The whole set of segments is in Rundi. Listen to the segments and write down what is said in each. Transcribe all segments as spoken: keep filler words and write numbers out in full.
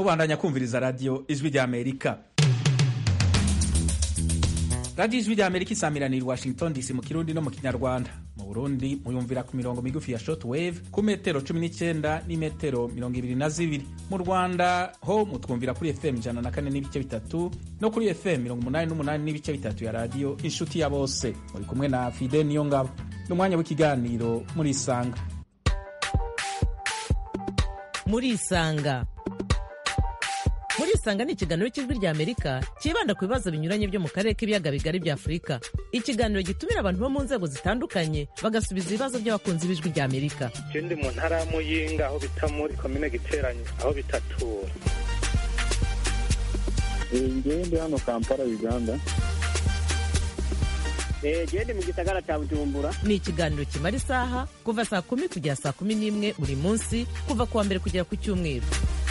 mubandanya kumviriza radio Ijwi rya Amerika. Radio Ijwi rya Amerika isamiranira i Washington D C mu Kirundi no mu Kinyarwanda. Mu Burundi muyumvira ku mirongo migufi ya shortwave ku metero cumi n'icenda n'imetero mirongo ibiri na zibiri. Mu Rwanda ho mutwumvira kuri F M ijana na kane n'ibice bitatu no kuri F M mirongo umunani n'umunani n'ibice bitatu ya radio Inshuti ya Bose. Muri kumwe na Fide Niyongabo. N'umwanya w'ikiganiro muri Isanga. Muri Isanga. Muri Isanga ni ikiganiro cy'Ijwi rya Amerika kibanda ku bibazo binyuranye byo mu karere k'ibiyaga bigari bya Afurika. Ikiganiro gitumira abantu bo mu nzego zitandukanye bagasubiza ibibazo by'abakunzi b'Ijwi rya Amerika. Je ndi mu ntara ya Muyinga aho bita muri komine Giteranyi aho bitatura. Ngiye ndi hano Kampala Uganda. Eh je ndi mu gisagara cya Bujumbura. Ni ikiganiro kimara isaha kuva saa kumi kugera saa kumi n'imwe buri munsi kuva kuwa mbere kugera ku Cyumweru.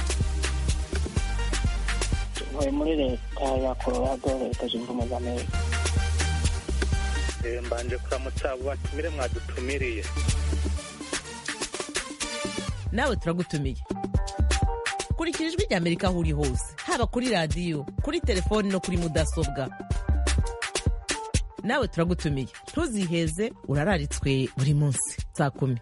Ntuye muri leta ya Colorado, leta zunze ubumwe za Amerika. Mbanje kuramutsa abo batumire mwadutumiriye. Nawe turagutumiye. Kurikira Ijwi rya Amerika aho uri hose, haba kuri radio, kuri telefone no kuri mudasobwa. Nawe turagutumiye. Ntuziheze, urararitswe buri munsi saa kumi.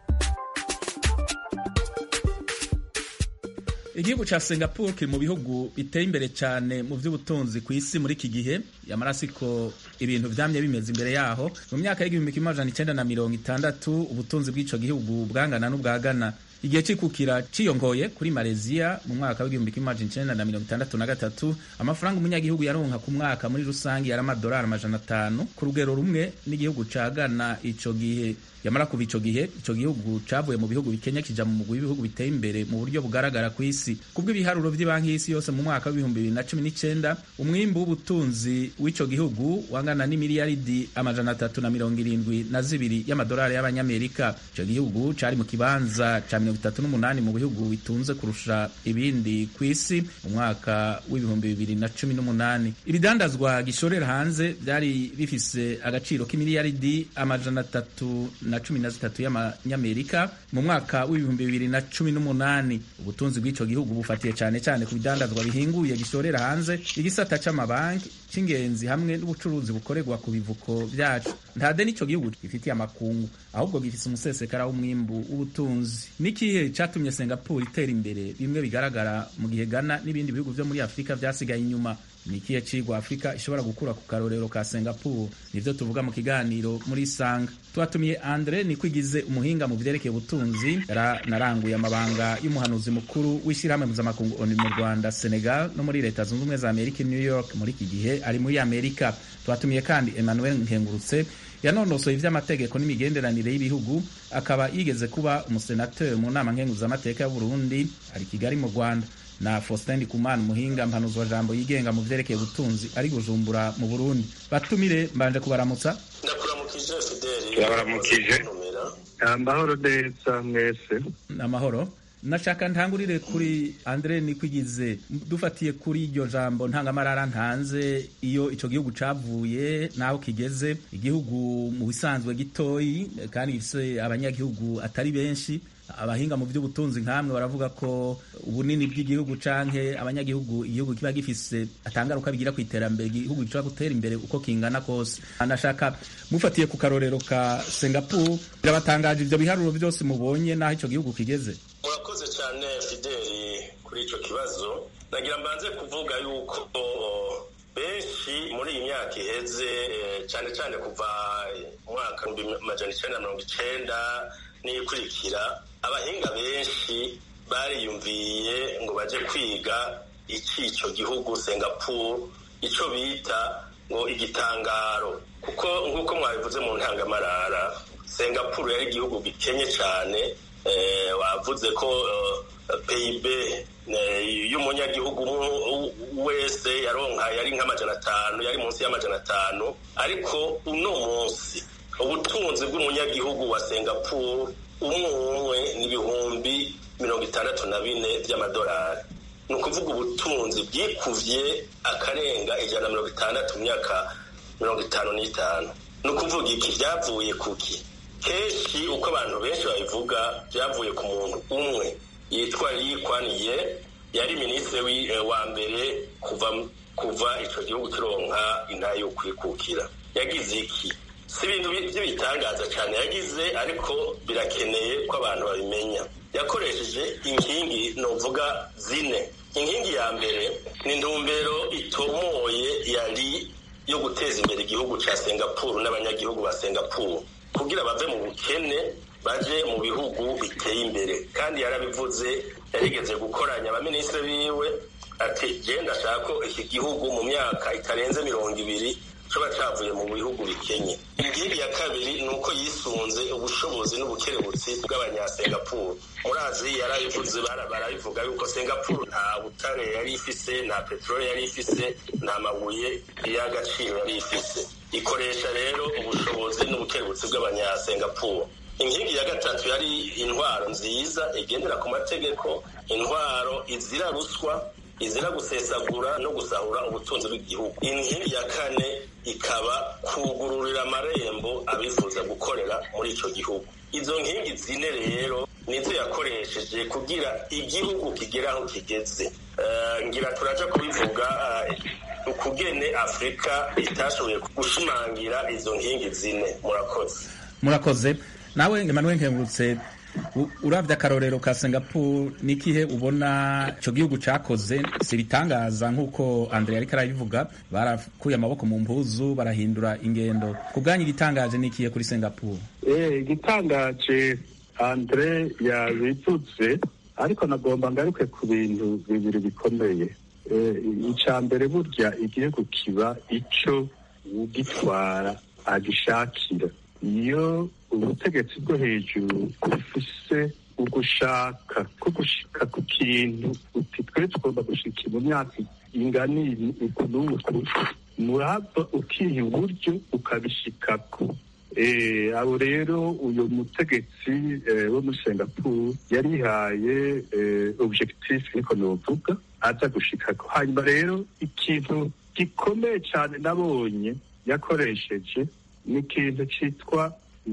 Igihugu ca Singapore kiri mu bihugu biteye imbere cyane mu by'ubutunzi ku isi muri iki gihe, yamarasiko ibintu vyamye bimeze imbere yaho. Mu myaka y'igihumbi kimwe amajana icenda na mirongo itandatu ubutunzi bw'ico gihugu bwangana n'ubwa Ghana. Igihe cikukira ciyongoye kuri Malaysia mu mwaka w'igihumbi kimwe amajana icenda na mirongo itandatu na gatatu, amafaranga umunyagihugu yaronka ku mwaka muri rusangi yari amadolari amajana atanu ku rugero rumwe n'igihugu ca Ghana ico gihe. Yamara kuva ico gihe ico gihugu cavuye mu bihugu bikenya kija mu mugwi w'ibihugu biteye imbere mu buryo bugaragara ku isi. Kubw'ibiharuro by'ibanki y'isi yose mu mwaka w'ibihumbi bibiri na cumi n'icenda, umwimbu w'ubutunzi w'ico gihugu wangana n'imiliyaridi amajana atatu na mirongo irindwi na zibiri y'amadolari y'abanyamerika. Ico gihugu cari mu kibanza ca mirongo itatu n'umunani mu bihugu bitunze kurusha ibindi ku isi mu mwaka w'ibihumbi bibiri na cumi n'umunani. Ibidandazwa gishorera hanze byari bifise agaciro k'imiliyaridi amajana atatu na cumi na zitatu y'amanyamerika mu mwaka w'ibihumbi bibiri na cumi n'umunani. Ubutunzi bw'ico gihugu bufatiye cyane cyane ku bidandazwa bihinguye gishorera hanze, igisata c'amabanki c'ingenzi hamwe n'ubucuruzi bukorerwa ku bivuko vyacu. Nta deni ico gihugu gifitiye amakungu, ahubwo gifise umusesekara w'umwimbu w'ubutunzi. Nikihe catumye Singapore itera imbere bimwe bigaragara mu gihe Ghana n'ibindi bihugu vyo muri Afrika vyasigaye inyuma? Nikihe cigwa Afrika ishobora gukura ku karorero ka Singapore? Nivyo tuvuga mu kiganiro muri Isanga. Twatumiye Andre Nikwigize, umuhinga mu vyerekeye ubutunzi, naranguye amabanga y'umuhanuzi mukuru w'ishirahamwe mpuzamakungu ONU mu Rwanda, Senegal no muri leta zunze ubumwe za Amerika, New York muri iki gihe ari muri Amerika. Twatumiye kandi Emmanuel Nkengurutse, yanonosoye ivy'amategeko n'imigenderanire y'ibihugu, akaba yigeze kuba umusenateur mu nama nkenguzamateka y'u Burundi, ari Kigali mu Rwanda, na Faustin Ndikumana, umuhinga mpanuzi wa jambo yigenga mu vyerekeye ubutunzi ari Bujumbura mu Burundi. Batumire mbanje kubaramutsa. Ndakuramukije Fideli. Ndabaramukije. Amahoro neza mwese. Amahoro. Nashaka ntangurire kuri Andre Nikwigize, dufatiye kuri iryo jambo ntangamarara ntanze iyo ico gihugu cavuye naho kigeze, igihugu mu bisanzwe gitoyi kandi gifise abanyagihugu atari benshi. Abahinga mu by'ubutunzi nkamwe baravuga ko ubunini bw'igihugu canke abanyagihugu igihugu kiba gifise atangaruka bigira ku iterambere igihugu gishobora gutera imbere uko kingana kose. Anashaka mufatiye ku karorero ka Singapore, birabatangaje ivyo biharuro byose mubonye naho ico gihugu kigeze? Murakoze cyane Fideli kuri ico kibazo. Nagira mbanze kuvuga yuko benshi muri iyi myaka iheze cyane cyane kuva mwaka w'amajana icenda na mirongo icenda n'ikurikira, abahinga benshi bariyumviye ngo baje kwiga iki ico gihugu Singapore ico bita ngo igitangaro, kuko nk'uko mwabivuze mu ntangamarara, Singapore yari igihugu gikenye cyane. Eh, wavuze ko uh, P I B y'umunyagihugu wese yaronka yari nk'amajana atanu, yari munsi y'amajana atanu, ariko uno munsi ubutunzi bw'umunyagihugu wa Singapore umwe umwe n'ibihumbi mirongo itandatu na bine by'amadolari. Ni ukuvuga ubutunzi bwikuvye akarenga ijana na mirongo itandatu mu myaka mirongo itanu n'itanu. Ni ukuvuga iki byavuye kuki? Kenshi uko abantu benshi babivuga byavuye ku muntu umwe yitwa Lee Kuan Yew, yari minisitiri wa mbere kuva kuva ico gihugu kironka intahe yo kwikukira. Yagize iki? Si ibintu by'ibitangaza cyane yagize, ariko birakeneye ko abantu babimenya. Yakoresheje inkingi novuga zine. Inkingi ya mbere ni ntumbero itomoye yari yo guteza imbere igihugu ca Singapore n'abanyagihugu ba Singapore kugira bave mu bukene baje mu bihugu biteye imbere. Kandi yarabivuze, yarigeze gukoranya abaminisitiri biwe ati genda shako iki gihugu mu myaka itarenze mirongo ibiri coba cavuye mu bihugu bikenye. Ingingi ya kabiri nuko yisunze ubushobozi n'ubukerebutsi bw'abanyasingapore. Murazi yarabivuze, barabivuga yuko Singapore nta butare yari ifise, nta peteroli yari ifise, nta mabuye y'agaciro yari ifise. Ikoresha rero ubushobozi n'ubukerebutsi bw'abanyasingapore. Inkingi ya gatatu yari intwaro nziza igendera ku mategeko, intwaro izira ruswa, izira gusesagura no gusahura ubutunzi bw'igihugu. Inkingi ya kane ikaba kugururira amarembo abifuza gukorera muri ico gihugu. Izo nkingi zine rero nizo yakoresheje kugira igihugu kigera aho kigeze. Uh, ngira turaja kubivuga uh, ukugene Afrika itashoboye gushimangira izo nkingi zine. Murakoze. Murakoze. Nawe Emmanuel Nkengurutse, uravye akarorero ka Singapore nikihe ubona ico gihugu cakoze? Si bitangaza nk'uko Andre ariko arabivuga, barakuye amaboko mu mpuzu barahindura ingendo. Kubwanyu igitangaje nikihe kuri Singapore? Eh, igitangaje Andre yabivuze, ariko nagomba ngaruke ku bintu bibiri bikomeye. Eh, icambere burya igihugu kiba ico ugitwara agishakira. Iyo ubutegetsi bwo hejuru bufise ugushaka ko gushika ku kintu uti twe tugomba gushika mu myaka inganiri ukunuku, murava ukiha uburyo ukabishikako. Eh, abo rero uyu mutegetsi eh, wo muri Singapore yarihaye eh, objectif niko novuga aza gushikako. Hanyuma rero ikintu gikomeye cyane nabonye yakoresheje ni ikintu cyitwa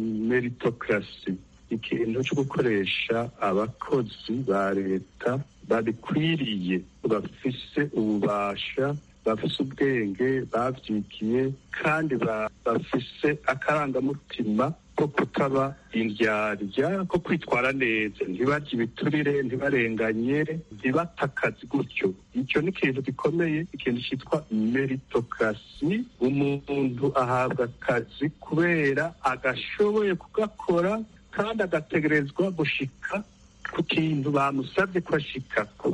meritocracy, ikintu cyo gukoresha abakozi ba leta babikwiriye, bafise ububasha, bafise ubwenge, bavyigiye, kandi bafise akarangamutima ko kutaba indyarya, ko kwitwara neza, ntibarya ibiturire, ntibarenganye, ntibata akazi gutyo. Icyo ni ikintu gikomeye, ikintu cyitwa meritocracy. Umuntu ahabwa akazi kubera agashoboye kugakora kandi agategerezwa gushika ku kintu bamusabye ko ashikako.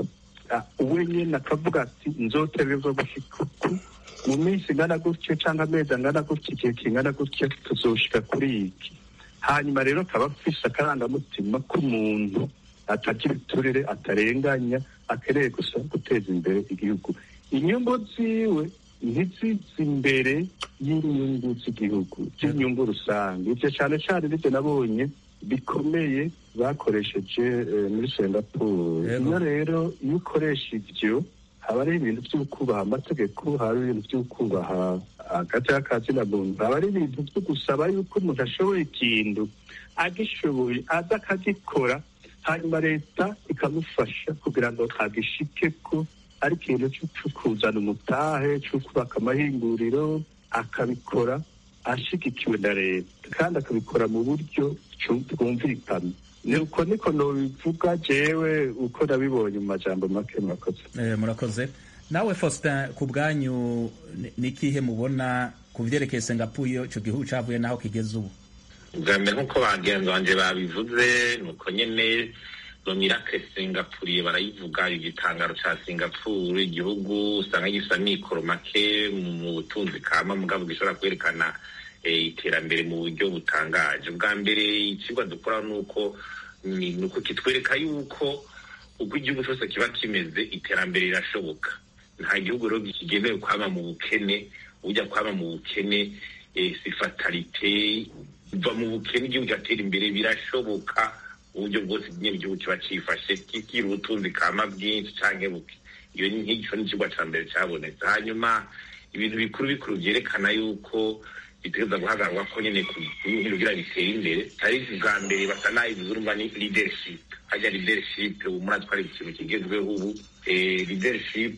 Uwe nyene akavuga ati nzotegerezwa gushika mu minsi ingana gutyo cyangwa amezi angana gutyo, igihe kingana gutyo tuzoshika kuri iki. Hanyuma rero akaba afise akarangamutima k'umuntu atagira ibiturire, atarenganya, akereye gusa guteza imbere igihugu. Inyungu ziwe ntiziza imbere y'inyungu z'igihugu, z'inyungu rusange. Ivyo cane cane nivyo nabonye bikomeye bakoresheje eh, muri Singapore. Iyo rero iyo ukoresha ivyo, haba ari ibintu vyo kubaha amategeko, haba ari ibintu vyo kubaha hagati y'akazi na muntu, haba ari ibintu vyo gusaba yuko umuntu ashoboye ikintu agishoboye aza akagikora, hanyuma leta ikamufasha kugira ngo agishikeko. Ari ikintu cyo kuzana umutahe, cyo kubaka amahinguriro, akabikora ashigikiwe na leta kandi akabikora mu buryo bwumvikana. Nuko niko nobivuga jewe uko nabibonye mu majambo make. Murakoze. Eh, murakoze. Nawe Faustin, ku bwanyu nikihe mubona ku vyerekeye Singapore yo ico gihugu cavuye naho kigeze ubu? Bwa mbere nk'uko bagenzi banje babivuze, nuko nyene Domirake Singapore barayivuga, igitangaro ca Singapore, igihugu usanga gisa mikoro make mu butunzi kama, mugabo gishobora kwerekana iterambere mu buryo butangaje. Bwa mbere ikigwa dukora nuko nuko kitwereka yuko uko igihugu cyose kiba kimeze iterambere rirashoboka. Nta gihugu rero kigenewe kwama mu bukene, ujya kwama mu bukene si fatalite. Uva mu bukene igihugu cyatera imbere birashoboka, uburyo bwose igihugu kiba cifashe kikira ubutunzi kama bwinshi canke buke. Iyo ni nk'ico n'ikigwa ca mbere cabonetse. Hanyuma ibintu bikuru bikuru vyerekana yuko bitegereza guhagararwa ko nyene ku bintu kugira bitere imbere. Tariki bwa mbere basa nayivuze urumva ni leadership. Hajya leadership umura twari ikintu kigezweho ubu leadership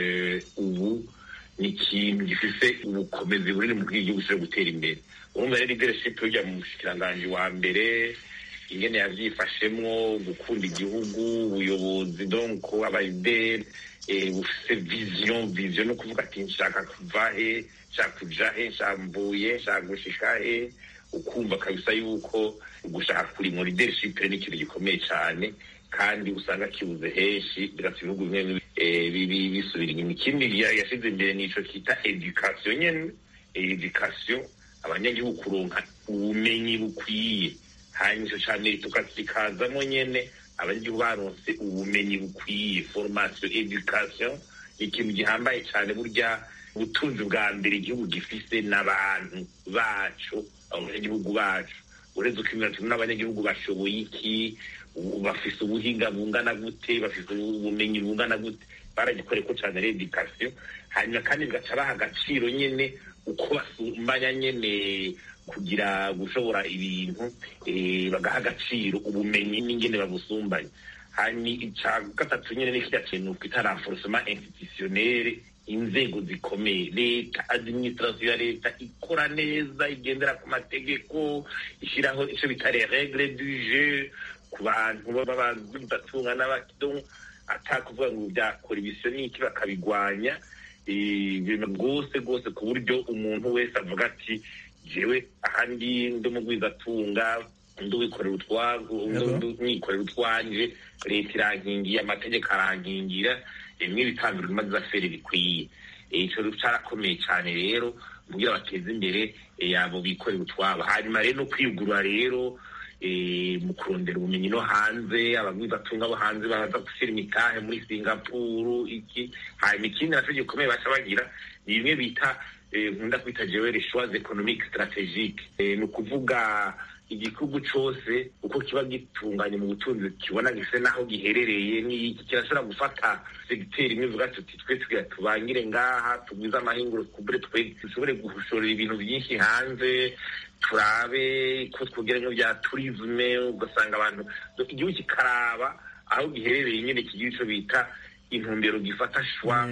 ubu ni ikintu gifise ubukomezi bunini mu gihugu cyo gutera imbere. Urumva rero leadership ujya mu mushikiranganji wa mbere ingene yavyifashemwo gukunda igihugu, ubuyobozi donc abayideri bufise vision vision no kuvuga ati nshaka kuva he, nshaka kuja he, nshambuye, nshaka gushika he, ukumva kabisa yuko gushaka kuri mu leadership ni ikintu gikomeye cyane kandi usanga kibuze henshi bigatuma ibihugu bimwe bisubira inyuma. Ikindi yashize imbere nico kita education nyene, education abanyagihugu kuronka ubumenyi bukwiye, hanyuma cyane tukazikazamo nyene abanyagihugu baronse ubumenyi bukwiye, formation education ikintu gihambaye cyane. Burya ubutunzi bwa mbere igihugu gifise n'abantu bacu, abanyagihugu bacu. Uretse ukimira n'abanyagihugu bashoboye iki, bafise ubuhinga bungana gute, bafise ubumenyi bungana gute, baragikoreko cyane education. Hanyuma kandi bigaca baha agaciro nyene uko basumbanya nyene kugira gushobora ibintu, bagaha agaciro ubumenyi n'ingene babusumbanya. Hanyuma ica gatatu nyene n'ikijya kintu kwita renforcement institutionnel, inzego zikomeye, leta, administration ya leta ikora neza, igendera ku mategeko, ishiraho ico bita les règles du jeu ku bantu babatunga n'abakidon, atakuvuga ngo byakora ibisyo n'iki bakabigwanya ibintu rwose rwose ku buryo umuntu wese avuga ati jewe ahandi ndi umugwizatunga, ndi wikorera utwangu, ndi nikorera utwanje, leta irankingiye, amategeko arankingira, bimwe bitangirwa imaze afere bikwiye. Ico carakomeye cyane rero kugira bateze imbere yabo bikorera utwabo. Hanyuma rero no kwigurura rero mu kurondera ubumenyi no hanze, abagwizatunga bo hanze baza gushyira imitahe muri Singapore iki. Hanyuma ikindi nacyo gikomeye baca bagira ni bimwe bita nkunda kwita jewe les choix économiques stratégiques, ni ukuvuga igihugu cose uko kiba gitunganye mu butunzi kibona gise naho giherereye, ni kirashobora gufata segiteri imwe vuga tuti twe tugira tubangire ngaha, tugwiza amahinguro kubure twe dushobore gushorera ibintu byinshi hanze, turabe ko twogera nko bya tourisme, ugasanga abantu igihugu kikaraba aho giherereye nyene kigira ico bita intumbero gifata shwa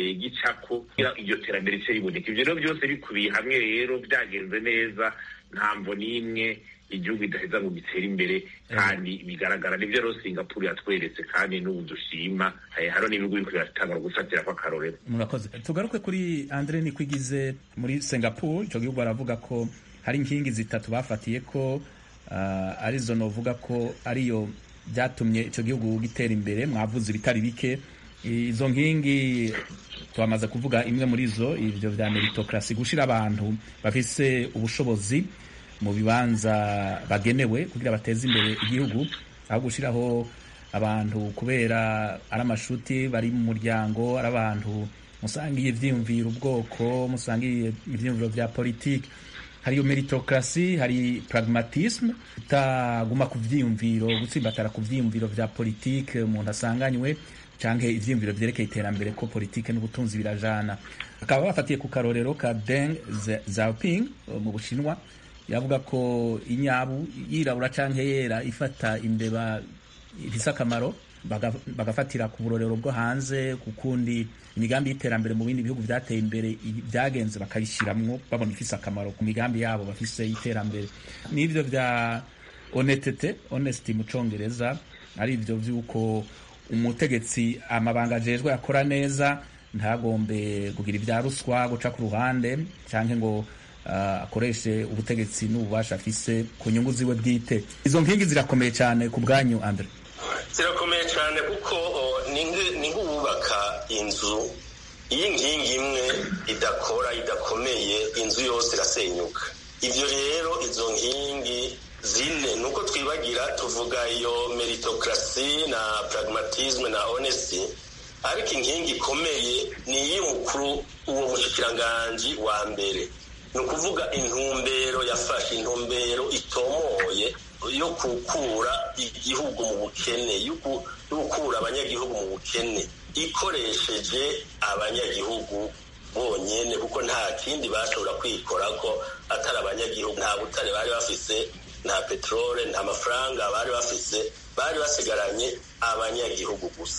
gicako iryo terambere cyo riboneka. Ivyo rero byose bikubiye hamwe rero byagenze neza, ntamvo n'imwe igihugu idaheza ngo gitere imbere kandi bigaragara. Nivyo rero Singapore yatweretse kandi n'ubu dushima, haro n'ibihugu biriko biratanga gufatira kwa karorero. Murakoze. Tugaruke kuri Andre Nikwigize muri Singapore. Ico gihugu baravuga ko hari inkingi zitatu bafatiye ko uh, arizo novuga ko ariyo byatumye ico gihugu gitera imbere. Mwavuze bitari bike, izo nkingi twamaze kuvuga imwe muri zo, ivyo vya meritocracy, gushira abantu bafise ubushobozi mu bibanza bagenewe kugira bateze imbere igihugu, aho gushiraho abantu kubera ari amashuti bari mu muryango, ari abantu musangiye ivyiyumviro ubwoko, musangiye ivyiyumviro vya politiki. Hari meritocracy, hari pragmatisme, utaguma ku vyiyumviro, gutsimbatara ku vyiyumviro vya politiki umuntu asanganywe canke ivyiyumviro vyerekeye iterambere ko politike n'ubutunzi birajana. Akaba bafatiye ku karorero ka Deng Xiaoping mu Bushinwa, yavuga ko inyabu yirabura canke yera ifata imbeba ifise akamaro, bagafatira ku burorero bwo hanze, kukundi imigambi y'iterambere mu bindi bihugu vyateye imbere byagenze bakayishiramwo babona ifise akamaro ku migambi yabo bafise y'iterambere. N'ivyo vya honnêteté, honesty mu Congereza, ari ivyo vy'uko umutegetsi amabanga ajejwe akora neza, ntagombe kugira ibya ruswa, guca ku ruhande canke ngo uh, akoreshe ubutegetsi n'ububasha afise ku nyungu ziwe bwite. Izo nkingi zirakomeye cyane ku bwanyu Andre? Zirakomeye cyane kuko ni nk'ubaka inzu, iyo inkingi imwe idakora idakomeye inzu yose irasenyuka. Ivyo rero izo nkingi zine nuko twibagira tuvuga iyo meritocracy na pragmatisme na honesty, ariko inkingi ikomeye ni iy'umukuru uwo mushikiranganji wa mbere, ni ukuvuga intumbero yafashe, intumbero itomoye yo gukura igihugu mu bukene, yo gukura abanyagihugu mu bukene ikoresheje abanyagihugu bonyene, kuko nta kindi bashobora kwikora ko atari abanyagihugu. Nta butare bari bafise, nta petrole, nta mafaranga bari bafise, bari basigaranye abanyagihugu gusa.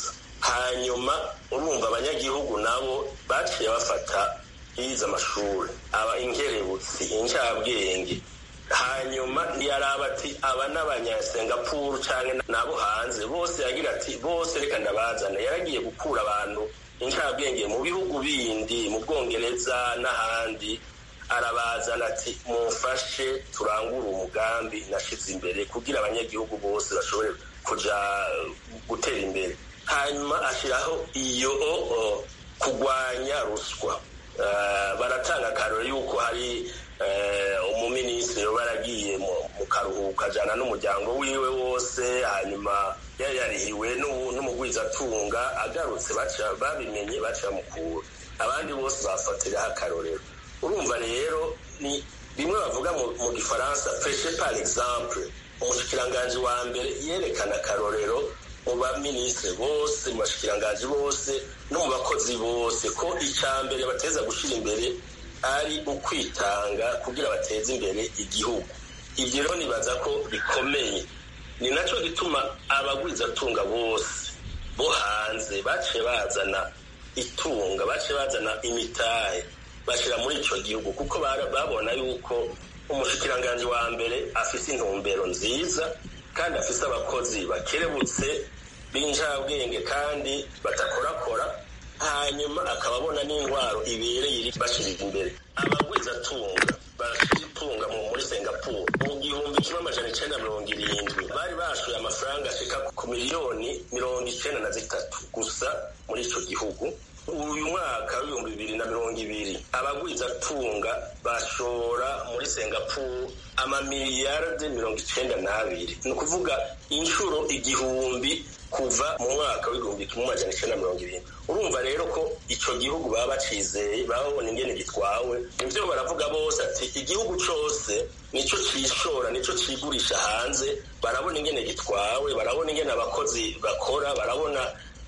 hanyuma urumva abanyagihugu nabo baciye bafata yize amashuri aba inkerebutsi incabwenge hanyuma ntiyaraba ati aba n'abanyasingapuru canke nabo hanze bose yagira ati bose reka ndabazana yaragiye gukura abantu incabwenge mu bihugu bindi mu Bwongereza n'ahandi arabazana ati mufashe turangura umugambi nashize imbere kugira abanyagihugu bose bashobore kuja gutera imbere hanyuma ashiraho iyo o, kugwanya ruswa uh, baratanga karoro yuko hari uh, umuminisitiri baragiye mu karuhuko ajana n'umuryango wiwe wose hanyuma yari yarihiwe n'umugwizatunga agarutse baca babimenye baca mukura abandi bose bafatira akarorero urumva rero ni bimwe bavuga mu gifaransa prêcher par exemple umushikiranganji wa mbere yerekana akarorero mu baminisitiri bose mu bashikiranganji bose no mu bakozi bose ko icya mbere bateza gushyira imbere ari ukwitanga kugira bateze imbere igihugu ibyo rero nibaza ko bikomeye ni nacyo gituma abagwizatunga bose bo hanze baciye bazana itunga baciye bazana imitahe bashyira muri icyo gihugu kuko babona yuko umushikiranganji wa mbere afite intumbero nziza kandi afite abakozi bakerebutse b'injabwenge kandi batakorakora hanyuma akaba abona n'intwaro ibereye iri bashyira imbere abagwizatunga bashyira itunga muri Singapore mu gihumbi kimwe amajana icenda mirongo irindwi bari bashoye amafaranga ashika ku miliyoni mirongo icenda na zitatu gusa muri ico gihugu uyu mwaka w'ibihumbi bibiri na mirongo ibiri abagwizatunga bashora muri Singapore amamiliyarde mirongo icenda n'abiri ni ukuvuga inshuro igihumbi kuva mu mwaka w'igihumbi kimwe amajana icenda mirongo irindwi urumva rero ko ico gihugu baba bacizeye babona ingene gitwawe nivyo baravuga bose ati igihugu cose nico cishora nico cigurisha hanze barabona ingene gitwawe barabona ingene abakozi bakora barabona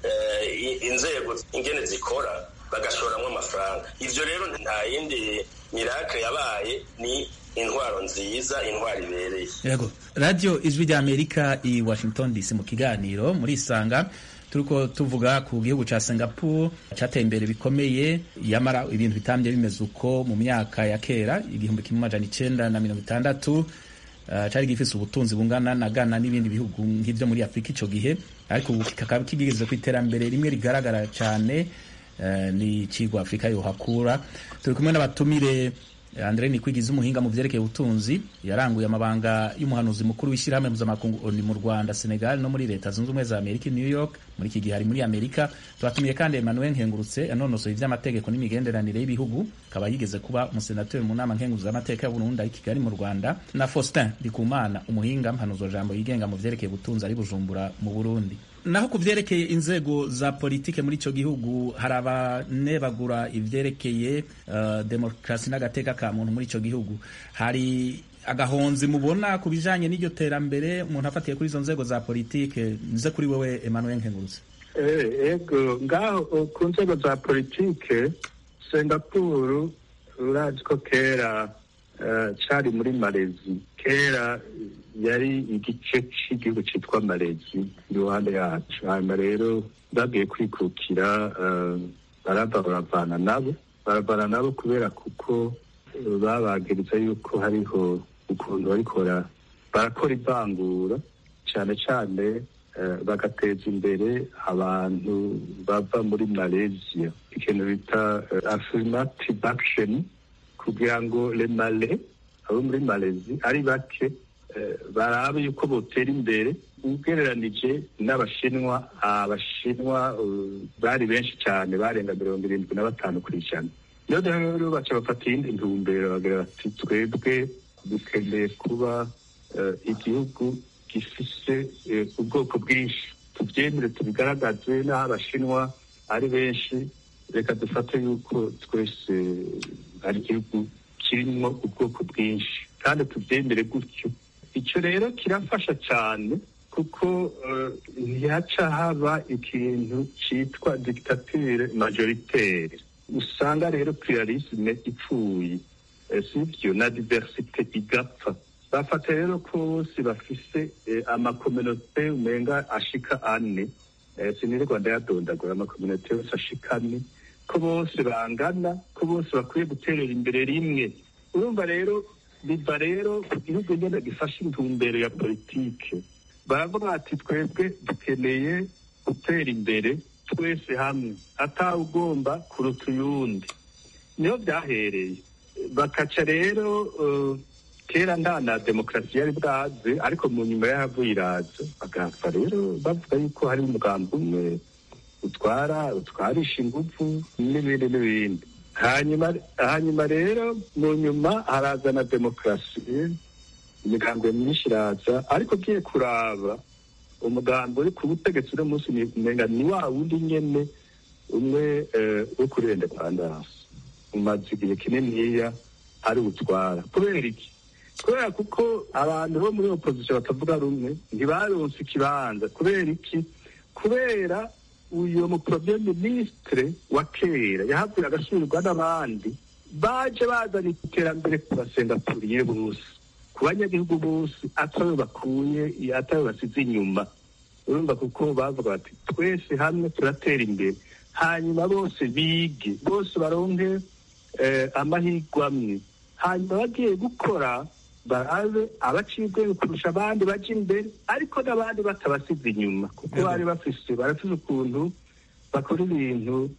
uh, inzego ingene zikora bagashoramwo amafaranga ivyo rero nta yindi miracle yabaye ni intwaro nziza intwaro ibereye yego radio ijwi rya Amerika i Washington D C mu kiganiro muri Isanga turiko tuvuga ku gihugu ca Singapore cateye imbere bikomeye yamara ibintu bitambye bimeze uko mu myaka ya kera igihumbi kimwe amajana icenda na mirongo itandatu uh, cari gifise ubutunzi bungana na Ghana n'ibindi bihugu nk'ivyo muri Afrika ico gihe ariko ubu kikaba kigeze ku iterambere rimwe rigaragara cane uh, ni cigwa Afrika yo hakura turi kumwe n'abatumire Andre Nikwigiza umuhinga mu vyerekeye ubutunzi yaranguye amabanga y'umuhanuzi mukuru w'ishyirahamwe mpuzamakungu ONU mu Rwanda Senegal no muri leta zunze ubumwe za Amerika New York muri iki gihe hari muri Amerika twatumiye kandi Emmanuel Nkengurutse yanonosoye ivy'amategeko n'imigenderanire y'ibihugu akaba yigeze kuba umusenateri mu nama nkenguza y'amateka ya Burundi ari Kigali mu Rwanda na Faustin Ndikumana umuhinga mpanuzo jambo yigenga mu vyerekeye ubutunzi ari Bujumbura mu Burundi naho kuvyerekeye inzego za politike muri ico gihugu hari abanebagura ivyerekeye uh, demokrasi n'agateka ka muntu muri ico gihugu hari agahonzi mubona ku bijanye n'iryo terambere umuntu afatiye kuri izo nzego za politike nize kuri wewe Emmanuel Nkengurutse eh ego ngaho ku nzego za politike Singapore urazi ko kera uh, cari muri Malezi kera yari igice cy'igihugu cyitwa Malezi iruhande yacu hanyuma rero bagiye kwikukira barava baravana nabo baravana nabo kubera kuko babagiriza yuko hariho ukuntu barikora barakora ivangura cyane cyane bagateza imbere abantu bava muri Malaysia ikintu bita affirmative action kugira ngo le Malais abo muri Malezi ari bake barabe yuko botera imbere ugereranije n'abashinwa abashinwa bari benshi cyane barenga mirongo irindwi na batanu ku ijana iyo rero baca bafata iyindi ntumbero bagira bati twebwe dukeneye kuba igihugu gifise ubwoko bwinshi tubyemere tubigaragaze n'aho abashinwa ari benshi reka dufate yuko twese ari igihugu kirimo ubwoko bwinshi kandi tubyemere gutyo icyo rero kirafasha cyane kuko ntihaca haba ikintu cyitwa dictature majoritaire usanga rero pluralisme ipfuye sivyo na diversite igapfa bafata rero ko bose bafise amakominote umenga ashika ane sinirirwa ndayadondagura amakominite yose ashikane ko bose bangana, ko bose bakwiye guterera imbere rimwe. Urumva rero biva rero ku gihugu nyine gifashe intumbero ya politike. Baravuga ati twebwe dukeneye gutera imbere twese hamwe, atawugomba kuruta uyundi. Niyo byahereye. Bakaca rero uh, kera nta na demokarasi yari bwaze, ariko mu nyuma yahavuye iraza bagapfa rero bavuga yuko hari umugambi umwe utwara utwarisha ingufu n'ibindi n'ibindi. hanyuma hanyuma rero mu nyuma harazana demokarasi, imigambi myinshi iraza, ariko ugiye kuraba umugambi uri ku butegetsi uno munsi umenga ni wa wundi nyene umwe wo kuri independence umaze igihe kininiya ari utwara. Kubera iki? Kubera kuko abantu bo muri opposition batavuga rumwe ntibaronse ikibanza. Kubera iki? Kubera uyu mu premier ministre wa kera yahavuye agasubirwa n'abandi baje bazana iterambere ku basengapuriye bose, ku banyagihugu bose, atawe bakuye atawe basize inyuma. Urumva kuko bavuga bati twese hamwe turatera imbere, hanyuma bose bige, bose baronke eh, amahirwe amwe, hanyuma bagiye gukora barabe abacibwe kurusha abandi baje imbere, ariko n'abandi batabasize inyuma, kuko bari bafise barafise ukuntu bakora ibintu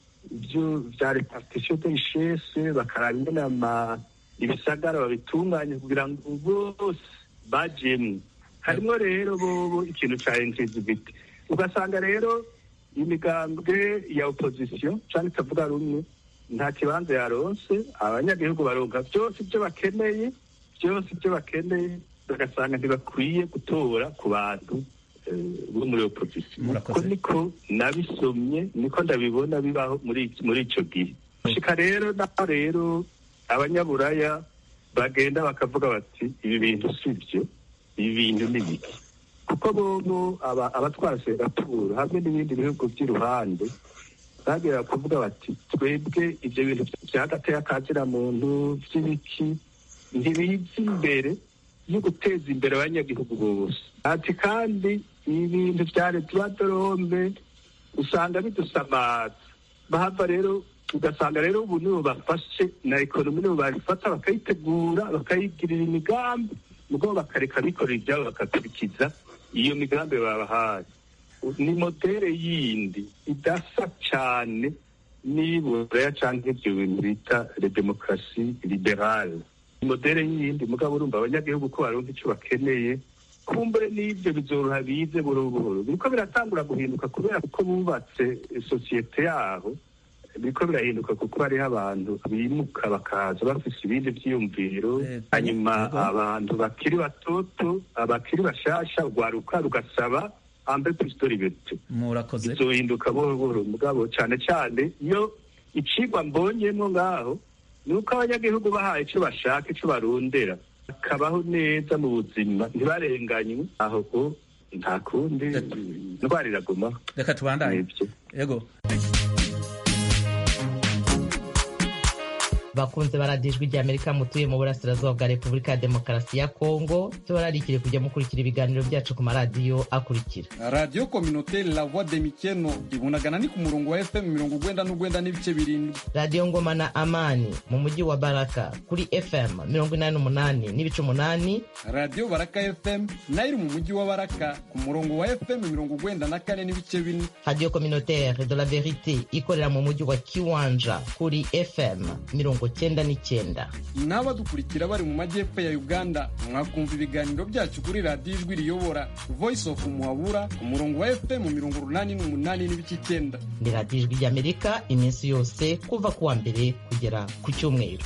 vya repartition de richesse, bakaraba ingene ibisagara babitunganye kugira ngo bose bajemwo. Harimo rero bobo ikintu ca inclusivity, ugasanga rero imigambwe ya opposition canke itavuga rumwe nta kibanza yaronse, abanyagihugu baronka vyose ivyo bakeneye byose ibyo bakeneye, bagasanga ntibakwiye gutora ku bantu bo muri opposition. Uko niko nabisomye, niko ndabibona bibaho muri muri ico gihe. Shika rero naho rero abanyaburaya bagenda bakavuga bati ibi bintu sivyo, ibi bintu ni biki, kuko bobo abatwara Singapore hamwe n'ibindi bihugu by'iruhande bagera kuvuga bati twebwe ibyo bintu byagateye akazira muntu by'ibiki ntibiza imbere yo guteza imbere abanyagihugu bose. Ati kandi ibintu vya redorombe usanga bidusamaza, bahava rero ugasanga rero ubu nibo bafashe na ekonomi, nibo babifata bakayitegura bakayigirira imigambi, mugabo bakareka bikorera ibyabo bakakurikiza iyo migambi babahaye. Ni modere yindi idasa cyane n'ibura canke ibyo bintu bita le demokarasi liberale. Modere yindi mugabo urumva abanyagihugu ko baronka icyo bakeneye, kumbure n'ibyo bizoroha bize buhoro buhoro. Biriko biratangura guhinduka kubera ko bubatse sosiyete yaho, biriko birahinduka kuko hariho abantu bimuka bakaza bafise ibindi vyiyumviro, hanyuma abantu bakiri batoto abakiri bashasha rwaruka rugasaba ambe pistori bete. Murakoze. Bizohinduka buhoro buhoro mugabo cane cane iyo icigwa mbonyemo ngaho nuko abanyagihugu bahaye icyo bashaka, icyo barondera, bakabaho neza mu buzima ntibarenganywe, aho ko nta kundi ndwara iraguma. Reka tubandanye. Yego. bakunze baradijwe rya Amerika mutuye mu burasirazuba bwa Repubulika ya Demokarasi ya Kongo, tubararikire kujya mukurikira ibiganiro byacu ku maradiyo akurikira: Radio Communautaire La Voix de Mikeno ibunagana ni ku murongo wa F M mirongo ugwenda n'ugwenda n'ibice birindwi. Radio Ngoma na Amani mu mujyi wa Baraka kuri F M mirongo inani n'umunani n'ibice umunani. Radio Baraka F M nayo mu mujyi wa Baraka ku murongo wa F M mirongo ugwenda na kane n'ibice bine. Radio Communautaire de la Verite ikorera mu mujyi wa Kiwanja kuri F M mirongo cyenda n'icyenda. N'abadukurikira bari mu majyepfo ya Uganda mwakumva ibiganiro byacu kuri Radio Ijwi Riyobora Voice of Muhabura ku murongo wa F M mirongo urunani n'umunani n'ibice icyenda. Ni Radio Ijwi ry'Amerika iminsi yose kuva ku wa mbere kugera ku cyumweru.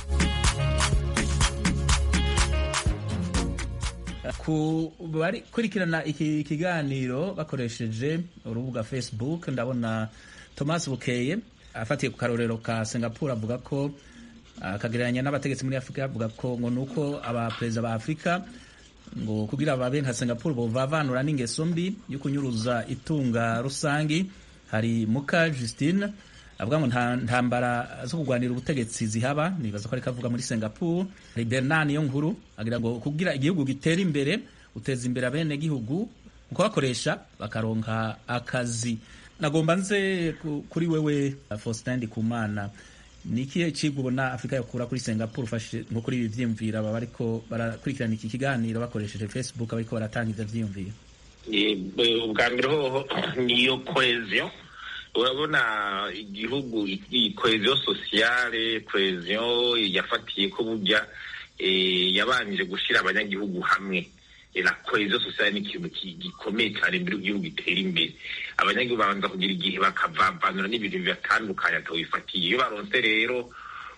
Ku bari kurikirana iki kiganiro bakoresheje urubuga Facebook, ndabona Thomas Bukeye afatiye ku karorero ka Singapore avuga ko akagereranya n'abategetsi muri Afrika, avuga ko ngo nuko abaperezida ba Afrika ngo kugira babe nka Singapore bovavanura n'ingeso mbi yo kunyuruza itunga rusangi. Hari Muka Justine avuga ngo nta ntambara zo kugwanira ubutegetsi zihaba, nibaza ko ari kavuga muri Singapore. Hari Bernard yo nkuru agira ngo kugira igihugu gitera imbere uteza imbere abene gihugu uko bakoresha bakaronka akazi. nagomba nze kuri wewe Faustin Ndikumana, ni ikihe cigwa ubona Afrika yokura kuri Singapore ufashe nko kuri ibi vyiyumviro aba bariko barakurikirana iki kiganiro bakoresheje Facebook bariko baratanga ivyo vyiyumviro? Ubwa mbere hoho niyo cohesion. Urabona igihugu cohesion sociale, cohesion yafatiye ko burya yabanje gushira abanyagihugu hamwe. La cohesion sociale ni ikintu gikomeye cyane mbere igihugu gitera imbere. Abanyagihugu babanza kugira igihe bakavavanura n'ibintu bibatandukanye atawifatiye. Iyo baronse rero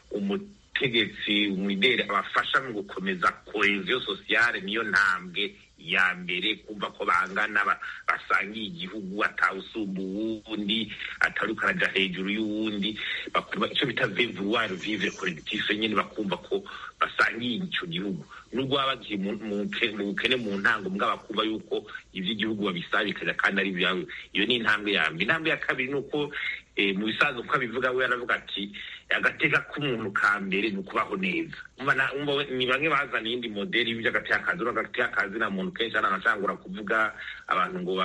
umutegetsi umwidere abafasha mu gukomeza cohesion sociale, niyo ntambwe ya mbere kumva ko bangana basangiye igihugu, atawusumba uwundi, atarukaraja hejuru y'uwundi, bakumva icyo bita vivre vivre collectif, nyine bakumva ko basangiye ico gihugu. Nubwo babagiye mu bukene mu ntango mbwa bakumva yuko ivy'igihugu babisabikaza kandi ari byawe. Iyo ni intambwe ya mbere. Intambwe ya kabiri nuko mu bisanzwe uko abivuga we yaravuga ati agateka k'umuntu ka mbere ni ukubaho neza. Ni bamwe bazana iyindi modeli y'agateka kazi, agateka kazi na muntu kenshi anashangura kuvuga abantu ngo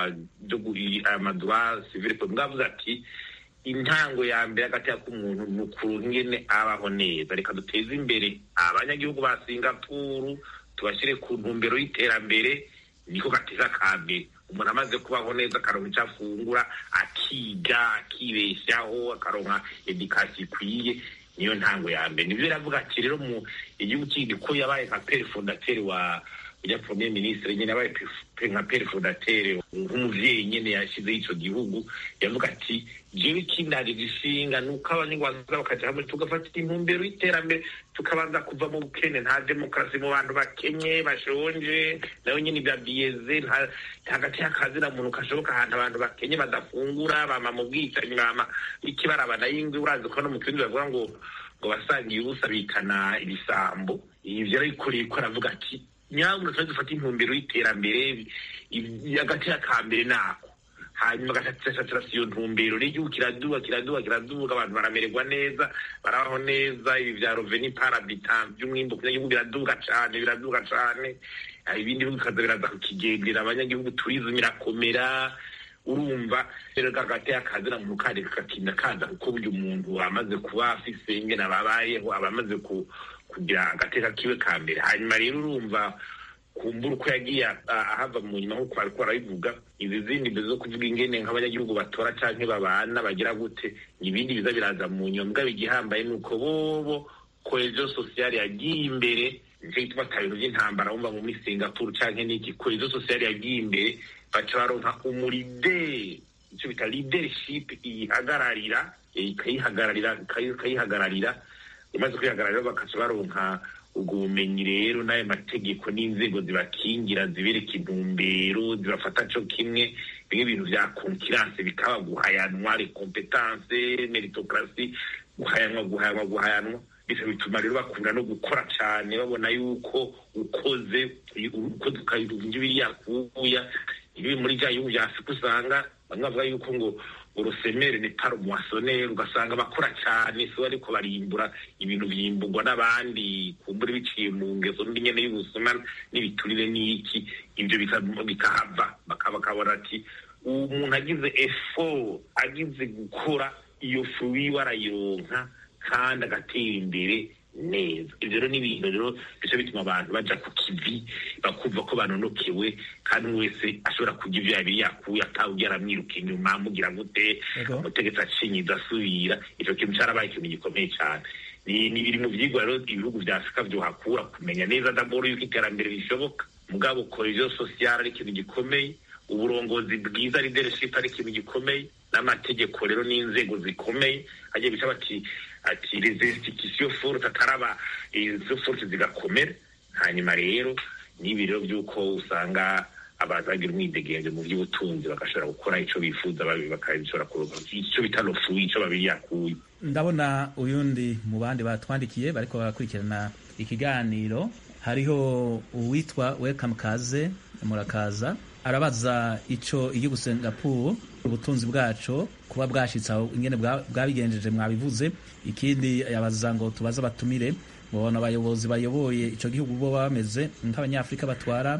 amadura civile, mwavuze ati intango ya mbere agateka k'umuntu ni ukuntu ngene abaho neza. Reka duteze imbere abanyagihugu ba Singapore, tubashyire ku ntumbero y'iterambere, niko gateka ka mbere. Umuntu amaze kubaho neza akaronka icyo afungura, akiga, akibeshaho, akaronka edukasiyo ikwiye, niyo ntango ya mbere. Nivyo ravuga ati rero mu igihugu kindi ko yabaye nka pere fondateur wa ya premier ministre, nyine yabaye nka pere fondateur nk'umuvyeyi nyine yashize ico gihugu, yavuga ati jewe kindari gishinga nuko abanyarwanda bakaja hamwe tugafata intumbero y'iterambere, tukabanza kuva mu bukene. Nta demokarasi mu bantu bakenye bashonje, nayo nyine byabiyeze hagati y'akazi na muntu kashoboka ahantu abantu bakenye badafungura, bama mu bwicanyi, bama ikibarabana y'ingwe. Urazi ko no mu kindi bavuga ngo ngo basangiye ubusa bikana ibisambo. Ivyo ariko ko aravuga ati nyawe twaje dufata intumbero y'iterambere hagati y'akambere nako, hanyuma gatatu iyo ntumbero n'igihugu kiraduga kiraduga kiraduga, abantu baramererwa neza, barabaho neza. Ibi vya revenu par habitant by'umwimbo kugihugu biraduga cyane biraduga cyane, ibindi bikaza biraza kukigendera abanyagihugu, tourisme irakomera. Urumva rero gagati y'akazi na muntu kandi kakina kaza kuko buryo umuntu amaze kuba afise ingene ababayeho, abamaze ku kugira agateka kiwe ka mbere. Hanyuma rero urumva kumbura uko yagiye ahava mu nyuma nk'uko bariko barabivuga, izi zindi mbe zo kuvuga ingene nk'abanyagihugu batora canke babana bagira gute, ibindi biza biraza mu nyuma. Mbwa bigihambaye nuko bobo cohesion sociale yagiye imbere, nico gituma ata bintu vy'intambara wumva ngo muri Singapore canke n'iki. Cohesion sociale yagiye imbere, baca baronka umuride, ico bita leadership ihagararira, ikayihagararira ikayihagararira imaze kwihagararira, bakaca baronka ubwo bumenyi rero n'ayo mategeko n'inzego zibakingira, zibereka intumbero, zibafata co kimwe. Bimwe ibintu vya concurrence bikaba guhayanwa, les compétences, meritocratie, guhayanwa guhayanwa guhayanwa. Bisa bituma rero bakunda no gukora cyane, babona yuko ukoze ukoze ukayirunga ibiriya kuya. Ibi muri ja yubu ya Afrika usanga bamwe bavuga yuko ngo urusemere ni paro moissonnaire, ugasanga bakora cyane so ariko barimbura ibintu byimbugwa n'abandi kumbura biciye mu ngezo nyene y'ubusuma n'ibiturire n'iki. Ibyo bikahava bakabakabona ati umuntu agize effort, agize gukora, iyo fruit warayironka kandi agatera imbere neza. Ibyo rero n'ibintu rero bice bituma abantu baja ku kivi, bakumva ko banonokewe, kandi wese ashobora kugira ivyo yabiri yakuye atawugira aramwiruka inyuma amugira gute, umutegetsi acinyiza asubira. Ico kintu carabaye ikintu gikomeye cane. Ni biri mu vyigwa rero ibihugu vya Afrika vyohakura, kumenya neza d'abord yuko iterambere rishoboka. Mugabo cohesion sociale ari ikintu gikomeye, uburongozi bwiza leadership ari ikintu gikomeye, n'amategeko rero n'inzego zikomeye. Agiye bica bati ati les institutions fortes ataraba izo fortes zigakomera. Hanyuma rero n'ibiro by'uko usanga abazagira umwidegenge mu by'ubutunzi bagashobora gukora ico bifuza, bakabishobora kuronka ico bitano fu ico babiri yakuye. Ndabona uyundi mu bandi batwandikiye bariko barakurikirana ikiganiro, hariho uwitwa Welcome Kaze Murakaza, arabaza ico igihugu Singapore ubutunzi bwaco kuba bwashitse aho ingene bwabigenjeje mwabivuze. Ikindi yabaza ngo tubaza batumire mubona abayobozi bayoboye ico gihugu bo bameze nk'abanyafrika batwara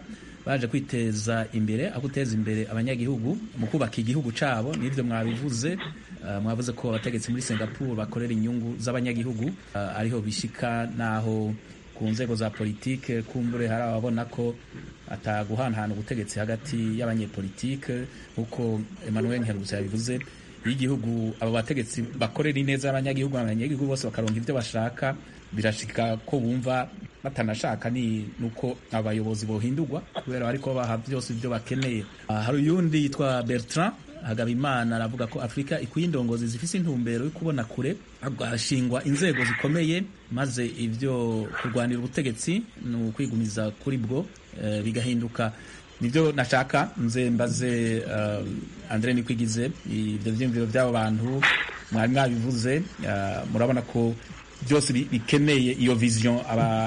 baje kwiteza imbere aho guteza imbere abanyagihugu mu kubaka igihugu cabo. Nivyo mwabivuze, uh, mwavuze ko abategetsi muri Singapore bakorera inyungu z'abanyagihugu, uh, ariho bishika naho ku nzego za politike kumbure hari ababona ko ataguhanahana ubutegetsi hagati y'abanyepolitike, nkuko Emmanuel Nkerutse yabivuze. Y'igihugu abo bategetsi bakorera ineza y'abanyagihugu, abanyagihugu bose bakaronka ivyo bashaka, birashika ko bumva batanashaka ni nuko abayobozi bohindurwa kubera ariko baha byose ibyo bakeneye. Uh, hari uyundi yitwa Bertrand Hagabimana aravuga ko Afrika ikwiye indongozi zifise intumbero yo kubona kure, agashingwa inzego zikomeye, maze ivyo kurwanira ubutegetsi no kwigumiza kuri bwo uh, bigahinduka. Nivyo nashaka nze mbaze uh, Andre Nikwigize, ivyo vyimviro by'abo bantu mwari mwabivuze, uh, murabona ko byose bikeneye iyo vision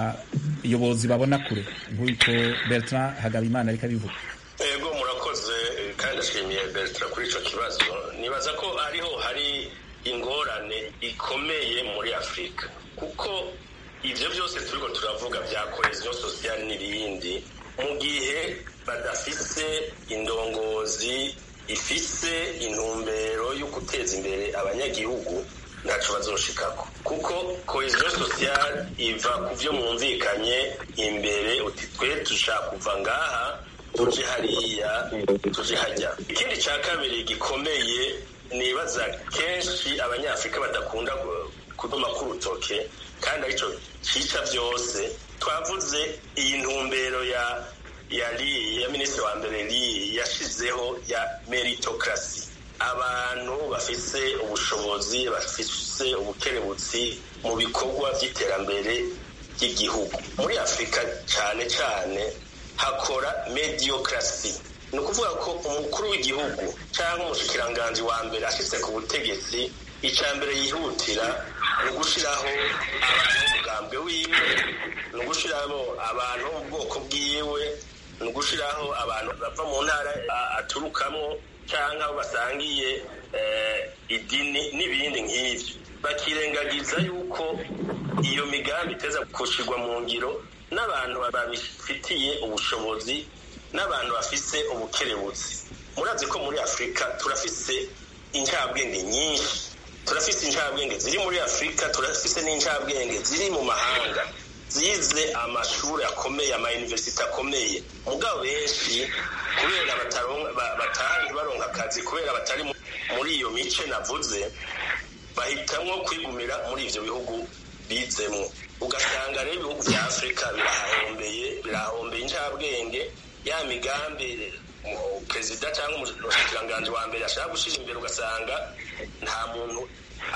abayobozi babona kure, nk'uko Bertrand Hagabimana ariko abivuga. Ego murakoze kandi ashimiye Bertrand kuri ico kibazo. Nibaza ko ariho hari ingorane ikomeye muri Afrika, kuko ivyo byose turiko turavuga vya cohesion sociale n'ibindi, mu gihe badafise indongozi ifise intumbero yo guteza imbere abanyagihugu ntaco bazoshikako, kuko cohesion sociale iva ku vyo mwumvikanye imbere, uti twe dushaka kuva ngaha tuje hariya tuje hajya. Ikindi ca kabiri gikomeye nibaza kenshi abanyafrika badakunda kuduma ku rutoke kandi arico cica vyose, twavuze iyi ntumbero ya yari ya minisitiri wa mbere li yashizeho ya meritocracy, abantu bafise ubushobozi bafise ubukerebutsi mu bikorwa vy'iterambere ry'igihugu. Muri Afrika cane cane hakora mediocracy, ni ukuvuga ko umukuru w'igihugu cyangwa umushikiranganji wa mbere ashitse ku butegetsi, icya mbere yihutira ni ugushiraho abantu b'umugambwe wiwe, ni ugushiraho abantu mu bwoko bwiwe, ni ugushiraho abantu bava mu ntara aturukamo cyangwa aho basangiye idini n'ibindi nk'ivyo, bakirengagiza yuko iyo migambi iteza gushirwa mu ngiro n'abantu babifitiye ubushobozi, n'abantu bafise ubukerebutsi. Murazi ko muri Afrika turafise incabwenge nyinshi, turafise incabwenge ziri muri Afrika, turafise n'incabwenge ziri mu mahanga zize amashuri akomeye, ama university akomeye, mugabo benshi kubera batari baronka akazi, kubera batari muri iyo mice navuze, bahitamwo kwigumira muri ivyo bihugu bizemwo. Ugasanga rero ibihugu vya Afrika birahombeye birahombeye incabwenge, ya migambi perezida cyangwa umushikiranganji wa mbere ashaka gushira imbere, ugasanga nta muntu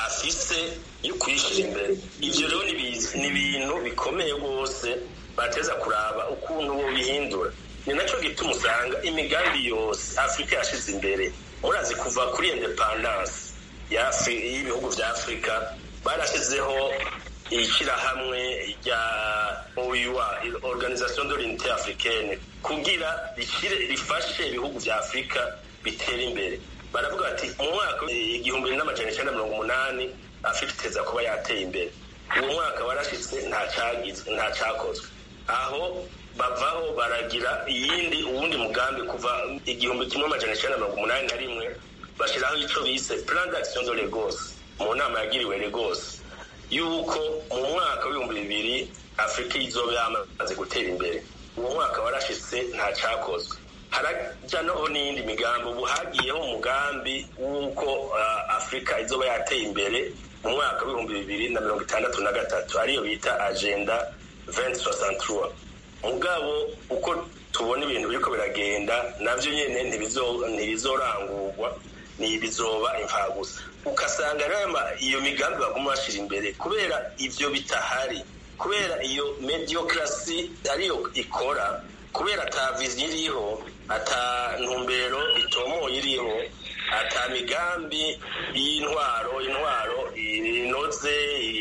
afise yo kwishira imbere. Ivyo rero ni ibintu bikomeye rwose bateza kuraba ukuntu bo bihindura. Ni naco gituma usanga imigambi yose Afrika yashize imbere, murazi kuva kuri independence y'ibihugu vya Afrika barashizeho ishirahamwe rya O U A, Organisation de l'Unité Africaine, kugira rifashe ibihugu vya Afrika bitera imbere. Baravuga ati mu mwaka igihumbi n'amajana icenda mirongo umunani Afrika iteza kuba yateye imbere. Uwo mwaka warashitse nta cagize nta cakozwe, aho bavaho baragira iyindi uwundi mugambi kuva igihumbi kimwe amajana icenda mirongo umunani na rimwe bashiraho ico bise Plan d'Action de Lagos mu nama yagiriwe Lagos, yuko mu mwaka w'ibihumbi bibiri Afrika izoba yamaze gutera imbere. Uwo mwaka warashitse nta cakozwe. Harajya noho n'iyindi migambi, ubu hagiyeho umugambi w'uko uh, Afrika izoba yateye imbere mu mwaka w'ibihumbi bibiri na mirongo itandatu na gatatu, ariyo bita Agenda vingt soixante-trois. Mugabo uko tubona ibintu biriko biragenda navyo nyene ntibizorangurwa, ni bizoba imfagusa. Ukasanga rero iyo migambi baguma bashira imbere kubera ivyo bitahari, kubera iyo mediocracy ariyo ikora, kubera ata vision iriho, ata ntumbero itomoye iriho, ata migambi y'intwaro intwaro inoze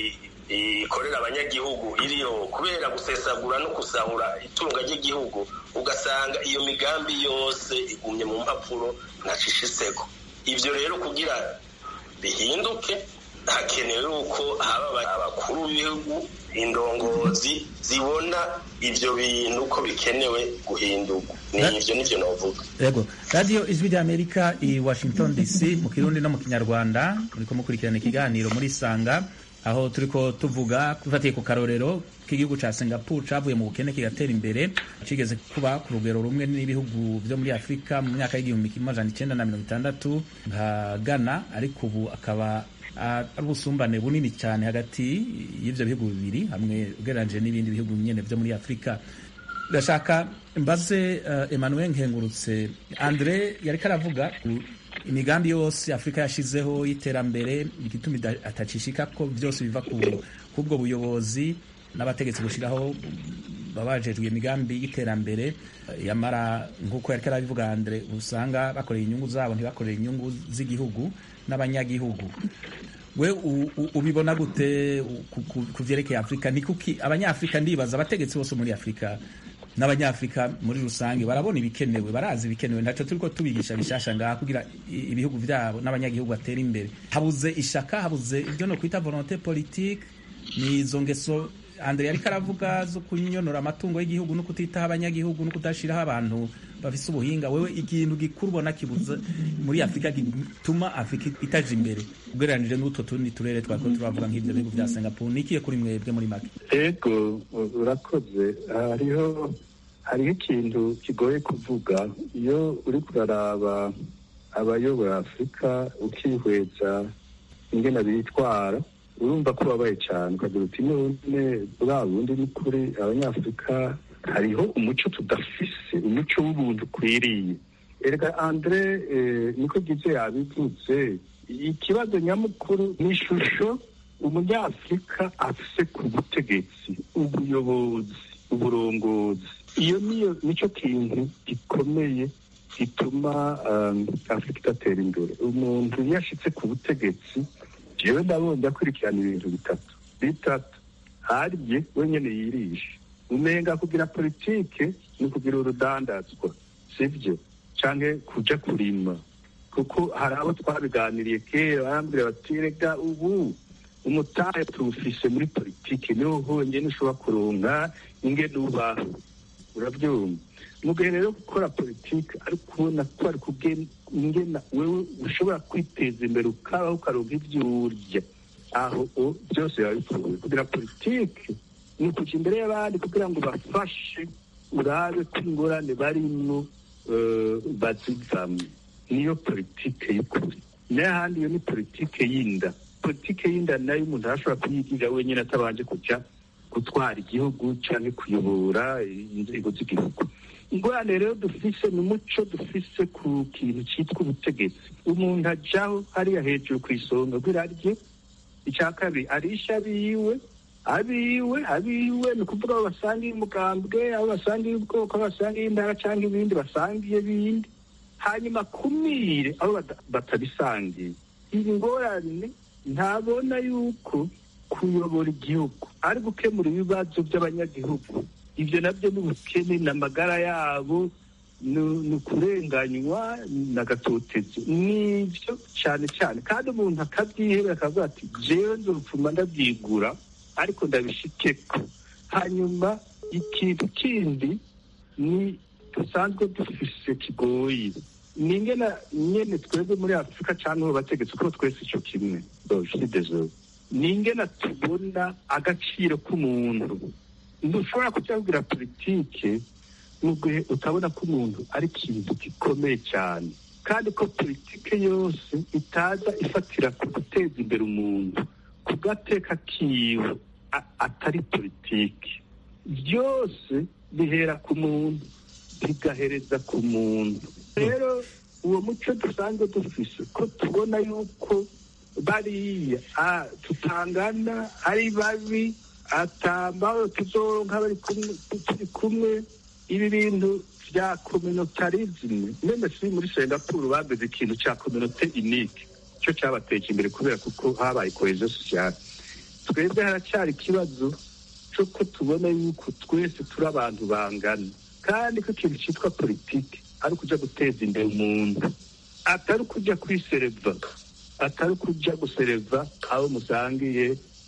ikorera abanyagihugu iriho, kubera gusesagura no kusahura itunga ry'igihugu. Ugasanga iyo migambi yose igumye mu mpapuro ntacishiseko. Ivyo rero kugira bihinduke hakenewe uko haba abakuru b'ibihugu indongozi zibona ivyo bintu ko bikenewe guhindurwa. Nivyo nivyo novuga. Yego, Radio Ijwi ry'Amerika i Washington D C mu Kirundi no mu Kinyarwanda muriko mukurikirana ikiganiro muri Sanga, aho turiko tuvuga kufatiye ku karorero k'igihugu ca Singapore cavuye mu bukene kigatera imbere, cigeze kuba ku rugero rumwe n'ibihugu vyo muri Afrika mu myaka y'igihumbi kimwe amajana icenda na mirongo itandatu nka Ghana, ariko ubu akaba ari ubusumbane bunini cyane hagati y'ivyo bihugu bibiri hamwe ugereranije n'ibindi bihugu nyene vyo muri Afrika. Ndashaka mbaze uh, Emmanuel Nkengurutse, Andre yariko aravuga imigambi yose Afrika yashizeho y'iterambere igituma atacishika ko byose biva ku kubwo buyobozi n'abategetsi gushiraho babajejwe imigambi y'iterambere, yamara nkuko yariko arabivuga Andre usanga bakoreye inyungu zabo ntibakoreye inyungu z'igihugu n'abanyagihugu. We ubibona gute kuvyerekeye Afrika? Ni kuki abanyafrika ndibaza abategetsi bose muri Afrika n'abanyafrika muri rusange barabona ibikenewe, barazi ibikenewe, ntaco turiko tubigisha bishasha ngaha kugira ibihugu vyabo n'abanyagihugu batera imbere. Habuze ishaka, habuze ibyo no kwita volonté politique, ni izo ngeso Andre yariko aravuga zo kunyonora amatungo y'igihugu no kutitaho abanyagihugu no kudashiraho abantu bafise ubuhinga. Wewe ikintu gikuru ubona kibuze muri Afrika gituma Afrika itaje imbere ugereranije n'utwo tundi turere twako turavuga nk'ivyo bihugu vya Singapore? Nikiye kuri mwebwe muri make? Ego, urakoze. Hariho hariho ikintu kigoye kuvuga iyo uri kuraraba abayobora Afrika ukihweza ingene bitwara, urumva ko babaye cyane ukagira uti none bwa bundi ni kuri abanyafrika hariho umuco tudafise, umuco w'ubuntu ukwiriye. Erega Andre eh, niko gize yabivuze, ikibazo nyamukuru ni ishusho umunyafrika afise ku butegetsi, ubuyobozi, uburongozi. Iyo niyo nico kintu gikomeye gituma um, Afrika itatera imbere. Umuntu yashitse ku butegetsi, jewe ndabonye akurikirana ibintu bitatu bitatu harye wenyene yirisha. Umenga kugira politike ni kugira urudandazwa, sivyo? Canke kuja kurima, kuko hari abo twabiganiriye kera barambwira bati rega ubu umutahe tuwufise muri politike niho honyene ushobora kuronka ingene ubaho, uravyumva? Mugihe rero gukora politike ari kubona ko ari kugena ingena wewe ushobora kwiteza imbere ukabaho ukaronka ivyo urya, aho byose babipfuye. Kugira politike ni ukuja imbere y'abandi kugira ngo bafashe urabe ko ingorane barimwo bazivamwo. Niyo politike y'ukuri. N'ahandi iyo ni politike y'inda. Politike y'inda nayo umuntu arashobora kuyigira wenyine atabanje kuja gutwara igihugu canke kuyobora inzego z'igihugu. Ingorane rero dufise ni umuco dufise ku kintu citwa ubutegetsi. Umuntu ajaho hariya hejuru kw'isonga rw'irarye, icya kabiri arisha abiwe abiwe abiwe ni ukuvuga abo basangiye umugambwe, abo basangiye ubwoko, abo basangiye intara canke ibindi basangiye bindi, hanyuma kumire abo batabisangiye. Iyi ngorane ntabona yuko kuyobora igihugu ari gukemura ibibazo by'abanyagihugu. Ivyo navyo n'ubukene n'amagara yabo ni ukurenganywa n'agatotezi, nivyo cane cane. Kandi umuntu akavyihebera akavuga ati jewe nzopfuma ndavyigura ariko ndabishikeko. Hanyuma ikintu kindi ni dusanzwe dufise kigoyi, ni ingene nyene twebwe muri Afrika canke mu bategetsi ko twese ico kimwe, ni ingene tubona agaciro k'umuntu. Ntushobora kuja kugira politike mu gihe utabona ko umuntu ari ikintu gikomeye cyane, kandi ko politike yose itaza ifatira ku guteza imbere umuntu, ku gateka kiwe, atari politike. Byose bihera ku muntu bigahereza ku muntu. Rero uwo muco dusanzwe dufise ko tubona yuko bariya tutangana ari babi, atambaho tuzoronka bari turi kumwe. Ibi bintu vya communautarisme, meme si muri Singapore bageze ikintu ca communauté unique, cyo cyabateje imbere kubera kuko habaye cohesion sociale. Twebwe haracyari ikibazo cyo ko tubona yuko twese turi abantu bangana, kandi ko ikintu cyitwa politike ari kuja guteza imbere umuntu, atari kuja kwisereva, atari kuja gusereva abo musangiye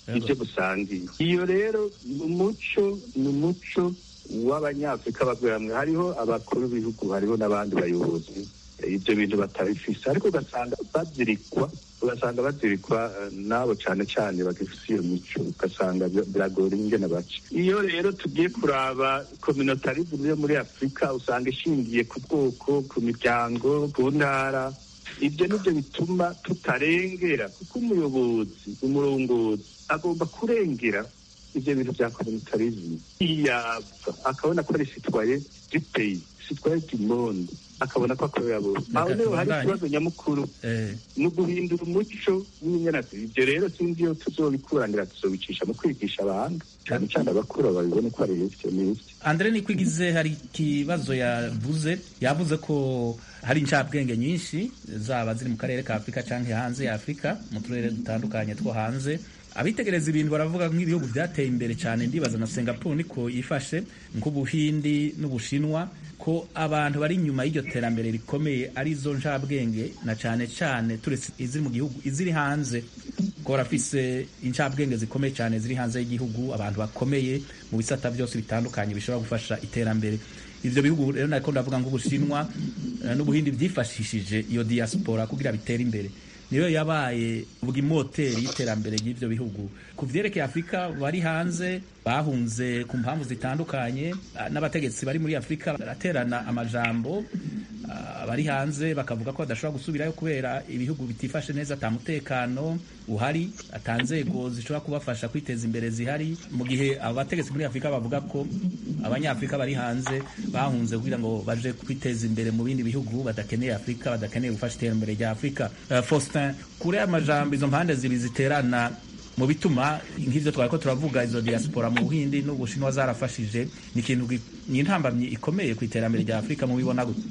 ibyo busangiye. Iyo rero umuco ni umuco w'abanyafurika bamwe bamwe, hariho abakuru b'ibihugu, hariho n'abandi bayobozi ibyo bintu batabifise, ariko ugasanga bazirikwa ugasanga bazirikwa nabo cyane cyane bagifise iyo mico, ugasanga biragora ingene baca. Iyo rero tugiye kuraba communautarisme yo muri Afurika usanga ishingiye ku bwoko, ku miryango, ku ntara. Ibyo nibyo bituma tutarengera, kuko umuyobozi umurongozi agomba kurengera ibyo bintu bya communautarisme. Iyapfa akabona ko ari citoyen du pays, citoyen du monde, akabona ko akorera bose. Aho rero hari ikibazo nyamukuru ni uguhindura umuco w'imyaka. Ibyo rero sinzi iyo tuzobikurangira, tuzobicisha mu kwigisha abantu cyane cyane abakuru babibone ko ari ibyo n'ibyo. Andre Nikwigize, hari ikibazo yavuze yavuze ko hari incabwenge nyinshi zaba ziri mu karere ka Afurika canke hanze ya Afurika, mu turere dutandukanye two hanze. Abitegereza ibintu baravuga nk'ibihugu byateye imbere cyane, ndibaza na Singapore niko yifashe, nk'Ubuhindi n'Ubushinwa, ko abantu bari inyuma y'iryo terambere rikomeye ari zo ncabwenge, na cyane cyane turetse iziri mu gihugu, iziri hanze ko rafise incabwenge zikomeye cyane ziri hanze y'igihugu, abantu bakomeye mu bisata byose bitandukanye bishobora gufasha iterambere. Ivyo bihugu rero nako ndavuga nk'Ubushinwa n'Ubuhindi byifashishije iyo diaspora kugira bitere imbere, niyo yabaye uvuga imoteri y'iterambere ry'ivyo bihugu. Ku vyerekeye Afurika, bari hanze bahunze ku mpamvu zitandukanye, n'abategetsi bari muri Afurika baraterana amajambo, bari hanze bakavuga ko badashobora gusubirayo kubera ibihugu bitifashe neza, ata mutekano uhari, ata nzego zishobora kubafasha kwiteza imbere zihari, mu gihe abo bategetsi muri Afurika bavuga ko abanyafurika bari hanze bahunze kugira ngo baje kwiteza imbere mu bindi bihugu, badakeneye Afurika, badakeneye gufasha iterambere rya Afurika. Uh, Faustin, kure amajambo izo mpande zibiri ziterana mu bituma nk'ivyo twariko turavuga, izo diaspora mu Buhindi n'Ubushinwa zarafashije, ni ikintu ni intambamyi ikomeye ku iterambere rya Afurika. mu bibona gute?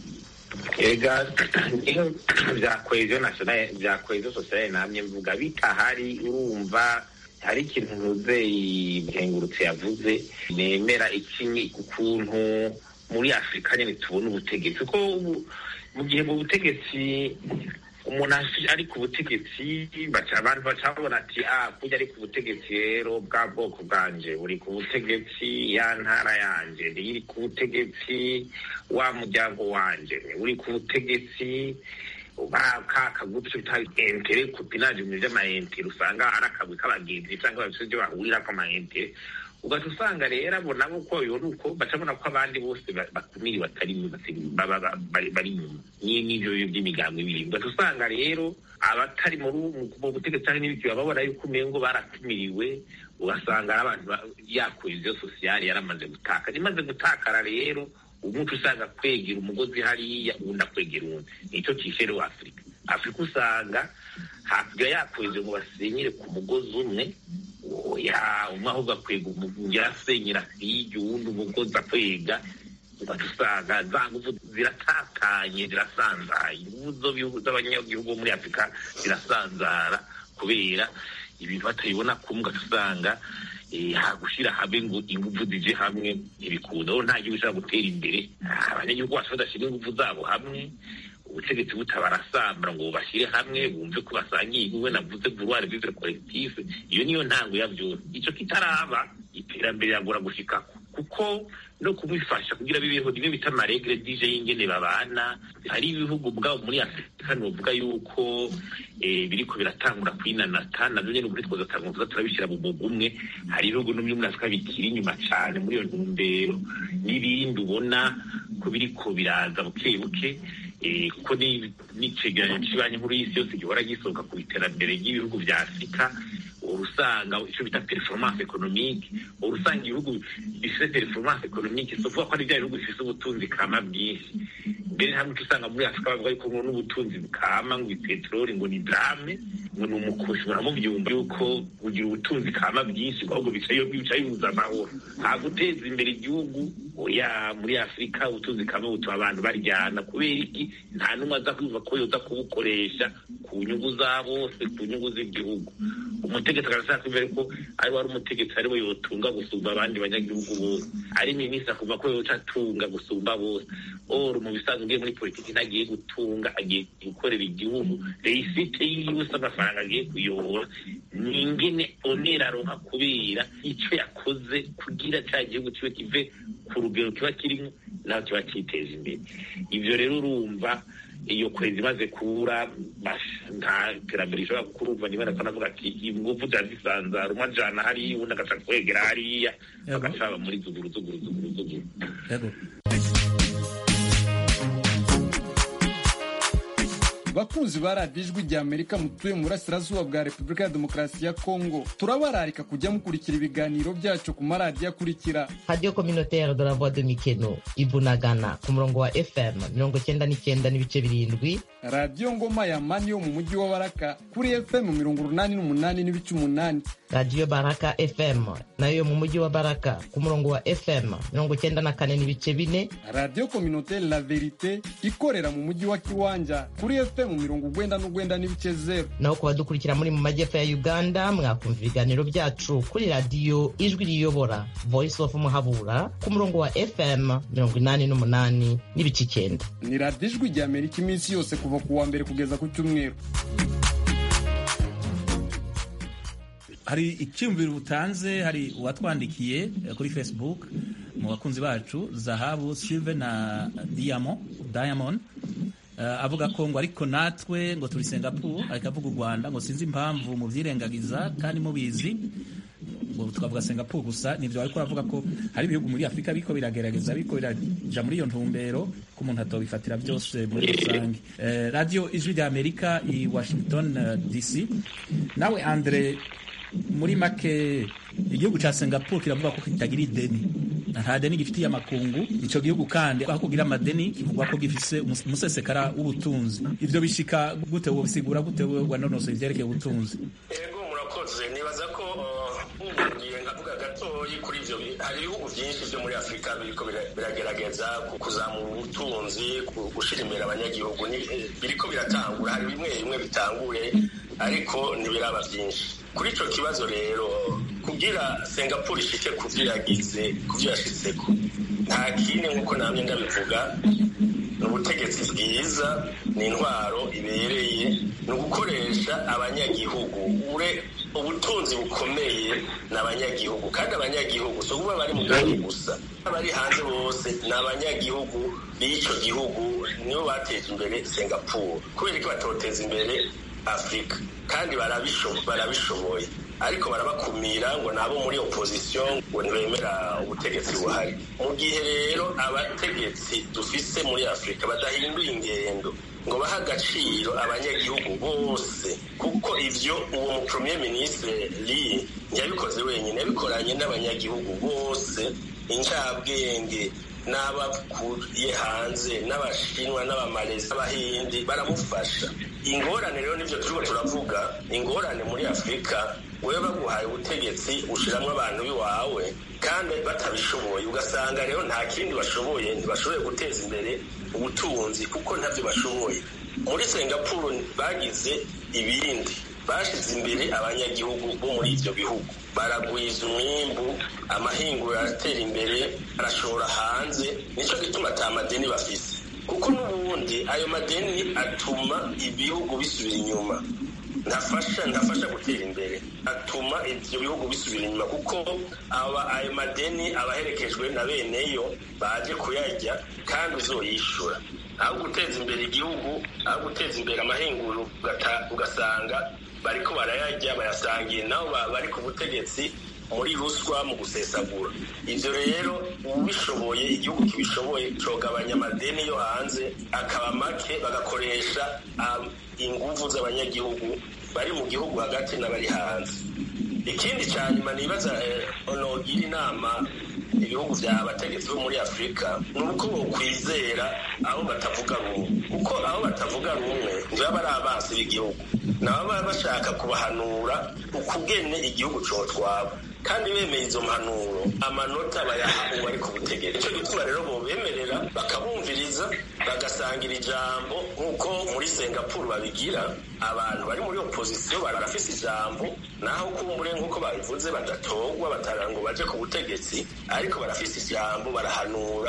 Ega iyo bya cohesion nationale, bya cohesion sociale namye mvuga bitahari, urumva hari ikintu ntuzeyi Bihengurutse yavuze, nemera ikinyi ukuntu muri Afurika nyene tubona ubutegetsi ko mu gihe mu butegetsi umuntu ari ku butegetsi baca abantu bacabona ati ah kujya ari ku butegetsi rero bwa bwoko bwanje uri ku butegetsi, ya ntara yanje iri ku butegetsi, wa muryango wanje uri ku butegetsi, kaka gutyo bitari entere kupinaje mu by'amayentere, usanga ari akagwi k'abagenzi cyangwa abasuje bahurira ko amayentere, ugaca usanga rero abo nabo ko yo nuko bacabona ko abandi bose bakumiri batari bari n'ibyo by'imigambi biri. Ugaca usanga rero abatari mu butegetsi cyangwa n'ibiki babona yuko umengo barakumiriwe, ugasanga abantu ya cohesion sociale yaramaze gutaka. Imaze gutakara rero umuntu usanga kwegera umugozi hariya undi akwegera undi, nicyo kifero Afurika. Afurika usanga hakurya yakweze ngo basenyere ku mugozi umwe, ya umwe ahubwo akwega yasenyera hirya uwundi umugozi akwega, ugasanga za nguvu ziratatanye, zirasanzaye. Inguvu z'abanyagihugu muri Afurika zirasanzara kubera ibintu batabibona kumwe, ugasanga hagushira habe ngo inguvu zije hamwe ibikunda. Nta gihugu ushaka gutera imbere abanyagihugu bacu badashira inguvu zabo hamwe, ubutegetsi butabarasambra ngo bashyire hamwe bumve ko basangiye iwe navuze vouloir vivre collectif. Iyo niyo ntango ya byose. Ico kitaraba iterambere yagora gushika, kuko no kubifasha kugira bibeho nimwe bita amaregre dije y'ingene babana. Hari ibihugu bwabo muri Afurika novuga yuko eh biriko biratangura kwinanata, navyo nyene uburi twoza tanguza turabishira mu mugu umwe. Hari ibihugu no muri Afurika bikiri inyuma cyane muri iyo ntumbero, n'ibindi ubona ko biriko biraza buke buke. Eh ko ni nicegeranyo kibanye muri isi yose gihora gisohoka ku iterambere ry'ibihugu vya Afurika, urusanga ico bita performance économique, urusanga ibihugu bifite performance économique sovuga ko ari bya bihugu bifite ubutunzi kama bwinshi. Mbere hamwe usanga muri Afurika bavuga yuko ngo n'ubutunzi bukama, ngo petroli ngo ni drame, ngo ni umukoshi. Baramuvyumva yuko kugira ubutunzi kama bwinshi ahubwo bicaye bicaye buza amahoro, nta guteza imbere igihugu. Oya, muri Afurika ubutunzi kama butuma abantu baryana, kubera iki? Nta numwe aza kwiva ko yoza kubukoresha ku nyungu za bose, ku nyungu z'igihugu. Umutegetsi akarashaka imbere ko ari wari umutegetsi ari we yotunga gusumba abandi banyagihugu bose, ari minisitiri akuva ko yoca atunga gusumba bose. or mu bisanzwe ugiye muri politiki ntagiye gutunga, agiye gukorera igihugu. Reisite yiwe se amafaranga agiye kuyobora ni ingene onera aronka kubera icyo yakoze kugira cya gihugu kibe kive ku rugero kiba kirimo naho kiba cyiteje imbere. Ivyo rero urumva iyo kwezi imaze kubura nta terambere ishobora kurumva. niba nakanavuga ati ingufu zazisanzara umwe ajana hariya undi agaca kwegera hariya bagacaba muri zuguru zuguru zuguru zuguru. bakunzi ba radiyo ijwi rya Amerika mutuye mu burasirazuba bwa Repubulika ya Demokarasi ya Kongo, turabararika kujya mukurikira ibiganiro byacu ku maradiyo akurikira: Radio Communautaire de la Voix de Mikeno Ibunagana ku murongo wa F M mirongo cyenda n'icyenda n'ibice birindwi, Radio Ngoma ya Mani yo mu mujyi wa Baraka kuri F M mirongo urunani n'umunani n'ibice umunani, Radio Baraka F M nayo mu mujyi wa Baraka ku murongo wa F M mirongo cyenda na kane n'ibice bine, Radio Communautaire La Verite ikorera mu mujyi wa Kiwanja kuri F M mirongo ugwenda n'ugwenda n'ibice zero. Naho kubadukurikira muri mu majyepfo ya Uganda mwakumva ibiganiro byacu kuri Radio Ijwi Riyobora Voice of Muhabura ku murongo wa F M mirongo inani n'umunani n'ibice icyenda. Ni Radio Ijwi rya Amerika iminsi yose kuva ku wa mbere kugeza ku cyumweru. Hari icyumviro utanze, hari uwatwandikiye kuri Facebook mu bakunzi bacu Zahabu Silve na Diamond Diamond Uh, avuga ko ngo ariko natwe ngo turi Singapore, ariko avuga u Rwanda ngo sinzi impamvu mu byirengagiza kandi mubizi ngo twavuga Singapore gusa. Nivyo ariko avuga ko hari ibihugu muri Afrika biko biragerageza biko biraja muri iyo ntumbero ko umuntu atobifatira byose muri rusange. Uh, Radio Ijwi rya Amerika i Washington uh, D C. Nawe Andre, muri make igihugu ca Singapore kiravuga ko kitagira ideni, nta deni gifitiye amakungu ico gihugu, kandi aho kugira amadeni kivugwa ko gifise umusesekara w'ubutunzi. Ivyo bishika gute? Wo bisigura gute wanonosoye ivyerekeye ubutunzi? Ego murakoze. Nibaza ko ubugiye ngavuga gatoyi kuri ivyo. Hari ibihugu vyinshi vyo muri Afrika biriko biragerageza kuzamura ubutunzi, gushira imbere abanyagihugu, biriko biratangura. Hari bimwe bimwe bitanguye ariko ntibiraba vyinshi. Kuri ico kibazo rero, kugira Singapore ishike kuvyiragize kuvyashitseko, nta kindi nk'uko namye ndabivuga, ni ubutegetsi bwiza, ni intwaro ibereye, ni ugukoresha abanyagihugu. Ure ubutunzi bukomeye n'abanyagihugu, kandi abanyagihugu so kuba bari mu gihugu gusa, abari hanze bose ni abanyagihugu b'ico gihugu, nibo bateje imbere Singapore. Kubera ko batoteza imbere Afrika, kandi barabishoboye, ariko barabakumira ngo nabo muri opposition ngo ntibemera ubutegetsi buhari. Mu gihe rero abategetsi dufise muri Afrika badahinduye ingendo ngo baha agaciro abanyagihugu bose, kuko ivyo uwo mu premier ministre Lee yabikoze wenyine, yabikoranye n'abanyagihugu bose, incabwenge n'abakuye hanze, n'abashinwa n'abamalezi n'abahindi baramufasha. Ingorane rero nivyo turiko turavuga, ingorane muri Afrika, wewe baguhaye ubutegetsi ushiramwo abantu biwawe kandi batabishoboye, ugasanga rero nta kindi bashoboye, ntibashoboye guteza imbere ubutunzi kuko ntavyo bashoboye. Muri Singapore bagize ibindi, bashize imbere abanyagihugu bo muri ivyo bihugu, baragwiza umwimbu, amahinguriro aratera imbere, arashora hanze. Nico gituma ata madeni bafise, kuko n'ubundi ayo madeni atuma ibihugu bisubira inyuma, ntafasha ntafasha gutera imbere, atuma ivyo bihugu bisubira inyuma, kuko aba ayo madeni abaherekejwe na beneyo baje kuyarya, kandi uzoyishura. Aho guteza imbere igihugu, aho guteza imbere amahinguriro, ugasanga bariko barayarya, bayasangiye nabo bari ku butegetsi muri ruswa, mu gusesagura. Ivyo rero ubishoboye, igihugu kibishoboye, cogabanya amadeni yo hanze akaba make, bagakoresha um, inguvu z'abanyagihugu bari mu gihugu hagati n'abari hanze. Ikindi cyane nyuma nibaza eh, onogira inama ibihugu vya abategetsi bo muri Afrika, nuko bokwizera aho batavuga rumwe, kuko aho batavuga rumwe ntibaba ari abansi b'igihugu, nabo baba bashaka kubahanura ukugene igihugu cotwaba, kandi bemeye izo mpanuro amanota bayaha uwo ari ku butegetsi. Icyo gituma rero bobemerera bakabumviriza, bagasangira ijambo nk'uko muri Singapore babigira. Abantu bari muri opposition barafise ijambo, naho kumbure nk'uko babivuze badatogwa batarango baje ku butegetsi, ariko barafise ijambo, barahanura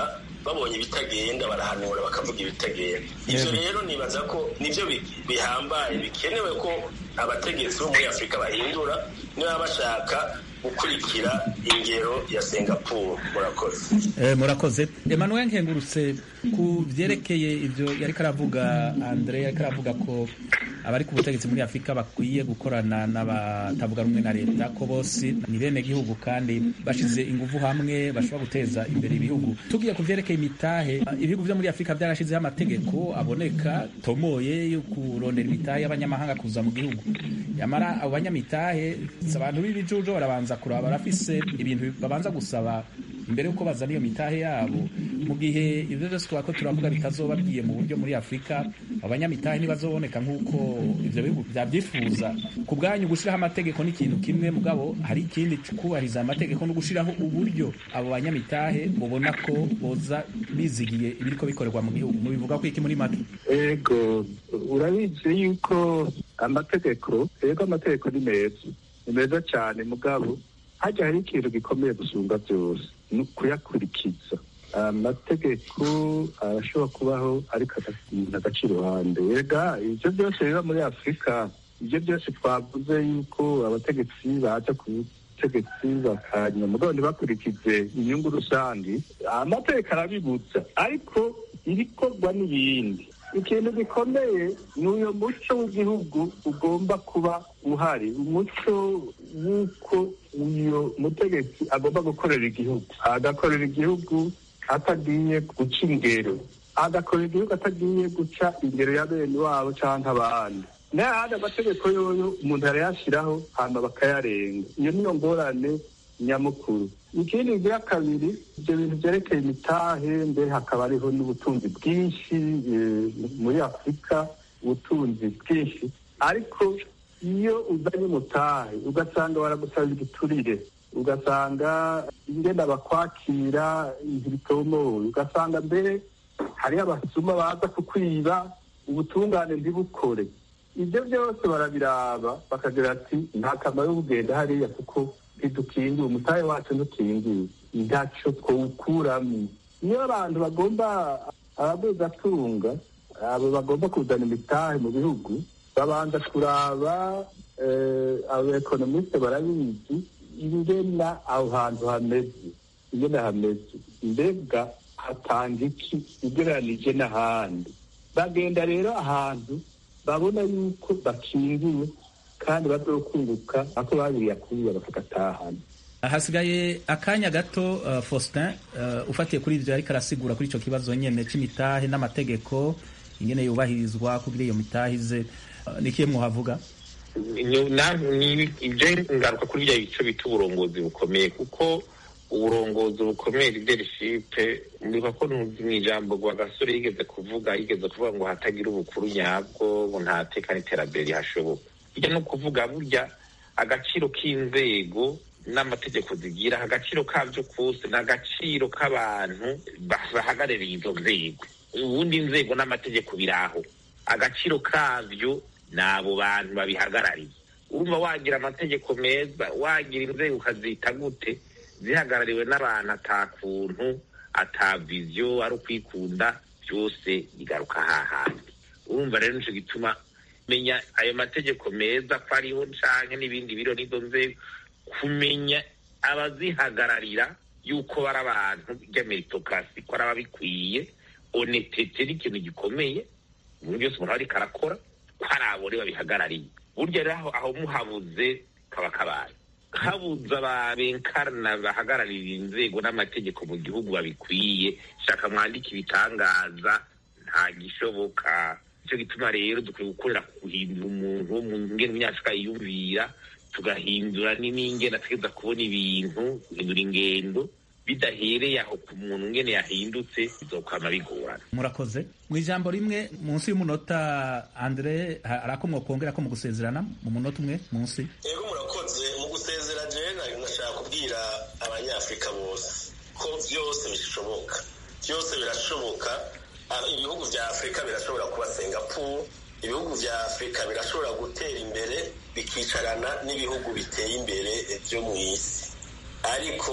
babonye ibitagenda barahanura bakavuga ibitagenda. Ivyo rero nibaza ko nivyo bihambaye bikenewe ko abategetsi bo muri Afrika bahindura niba bashaka gukurikira ingero ya Singapore. Murakoze. Eh, murakoze. Emmanuel Nkengurutse, ku vyerekeye ivyo yari karavuga Andre yari karavuga ko abari ku butegetsi muri Afrika bakwiye gukorana n'abatavuga rumwe na leta, ko bose ni bene gihugu kandi bashize ingufu hamwe bashobora guteza imbere ibihugu. Tugiye ku vyerekeye imitahe, ibihugu vyo muri Afrika byarashizeho amategeko aboneka tomoye yo kurondera imitahe y'abanyamahanga kuza mu gihugu. Yamara abo banyamitahe abantu b'ibijujo barabanza kuraba barafise ibintu babanza gusaba imbere yuko bazana iyo mitahe yabo. Mu gihe ivyo byose twako turavuga bitazobabwiye mu buryo muri Afrika, abanyamitahe ntibazoboneka nk'uko ivyo bihugu byabyifuza. Ku bwanyu gushiraho amategeko ni ikintu kimwe, mugabo hari ikindi kubahiriza amategeko no gushiraho uburyo abo banyamitahe mubona ko boza bizigiye ibiriko bikorerwa mu gihugu. Mubivuga ko iki muri make? Ego, urabizi yuko amategeko, ego amategeko ni meza, ni meza cyane, mugabo hajya hari ikintu gikomeye gusumba byose, ni kuyakurikiza. Amategeko arashobora kubaho ariko agaca iruhande. Ega ibyo byose biba muri Afrika, ibyo byose twavuze yuko abategetsi baza ku butegetsi bakanya mugabo ntibakurikize inyungu rusange, amategeko arabibuza, ariko ibikorwa n'ibindi. Ikintu gikomeye ni uyo muco w'igihugu ugomba kuba uhari, umuco w'uko uyo mutegetsi agomba gukorera igihugu, agakorera igihugu atagiye guca ingero, agakorera igihugu atagiye guca ingero ya bene wabo canke abandi. N'ahandi amategeko yoyo umuntu arayashiraho hama bakayarenga. Iyo niyo ngorane nyamukuru. Ikindi bya kabiri, ibyo bintu byerekeye imitahe, mbere hakaba hariho n'ubutunzi bwinshi muri Afrika, ubutunzi bwinshi, ariko iyo uzanye umutahe ugasanga baragusaba igiturire, ugasanga ingenda bakwakira ntibitomoye, ugasanga mbere hariho abasuma baza kukwiba, ubutungane ntibukore. Ibyo byose barabiraba bakagira ati nta kamaro yo kugenda hariya kuko ntidukingiye, umutahe wacu ntukingiye, ntaco twawukuramo. Iyo abantu bagomba abaguzatunga abo bagomba kuzana imitahe mu bihugu, babanza kuraba abaekonomiste barabizi ingena aho hantu hameze, ingena hameze mbega hatanga iki ugereranije n'ahandi. Bagenda rero ahantu babona yuko bakingiwe kandi bazokunguka ako babiriye kuriya bakagatahana. Hasigaye akanya gato. uh, Faustin, uh, ufatiye kuri ivyo ariko arasigura kuri ico kibazo nyene c'imitahe n'amategeko ingene yubahirizwa kugira iyo mitahe ize, uh, nikiye mwohavuga? Ibyo ngaruka kuri bya bice bita uburongozi bukomeye, kuko uburongozi bukomeye leadership, ndibuka ko mu ijambo rwa Gasore yigeze kuvuga yigeze kuvuga ngo hatagira ubukuru nyabwo ngo ntateka n'iterambere rihashoboka. Bijya no kuvuga burya agaciro k'inzego n'amategeko zigira, agaciro kavyo kose n'agaciro k'abantu bahagarariye izo nzego. Ubundi inzego n'amategeko biraho, agaciro kavyo n'abo bantu babihagarariye. Urumva wagira amategeko meza, wagira inzego ukazita gute, zihagarariwe n'abantu atakuntu atavizyo ari ukwikunda, byose bigaruka hahandi. Urumva rero nico gituma menya ayo mategeko meza ko ariho canke n'ibindi biro n'izo nzego, kumenya abazihagararira yuko bari abantu bya meritocracy, ko ari ababikwiye. Honestete ni ikintu gikomeye mu byose umuntu ariko arakora, ko ari abo rero babihagarariye. Burya rero aho muhabuze kaba kabaye, habuza ababenkarna bahagararira inzego n'amategeko mu gihugu babikwiye, shaka mwandika ibitangaza nta gishoboka. Icyo gituma rero dukwiye gukorera guhindura umuntu wo mu ngene myashaka yiyumvira, tugahindura n'ingene ategeza kubona ibintu, guhindura ingendo bidahereye aho ku muntu ngene yahindutse, bizokwama bigorana. Murakoze. Mu ijambo rimwe munsi y'umunota, Andre, arakomwe kongera ko mu gusezerana mu munota umwe munsi. Yego murakoze. Mu gusezera je nashaka kubwira abanyafrika bose ko byose bishoboka, byose birashoboka. Ibihugu vya Afrika birashobora kuba Singapore, ibihugu vya Afrika birashobora gutera imbere bikicarana n'ibihugu biteye imbere byo mu isi, ariko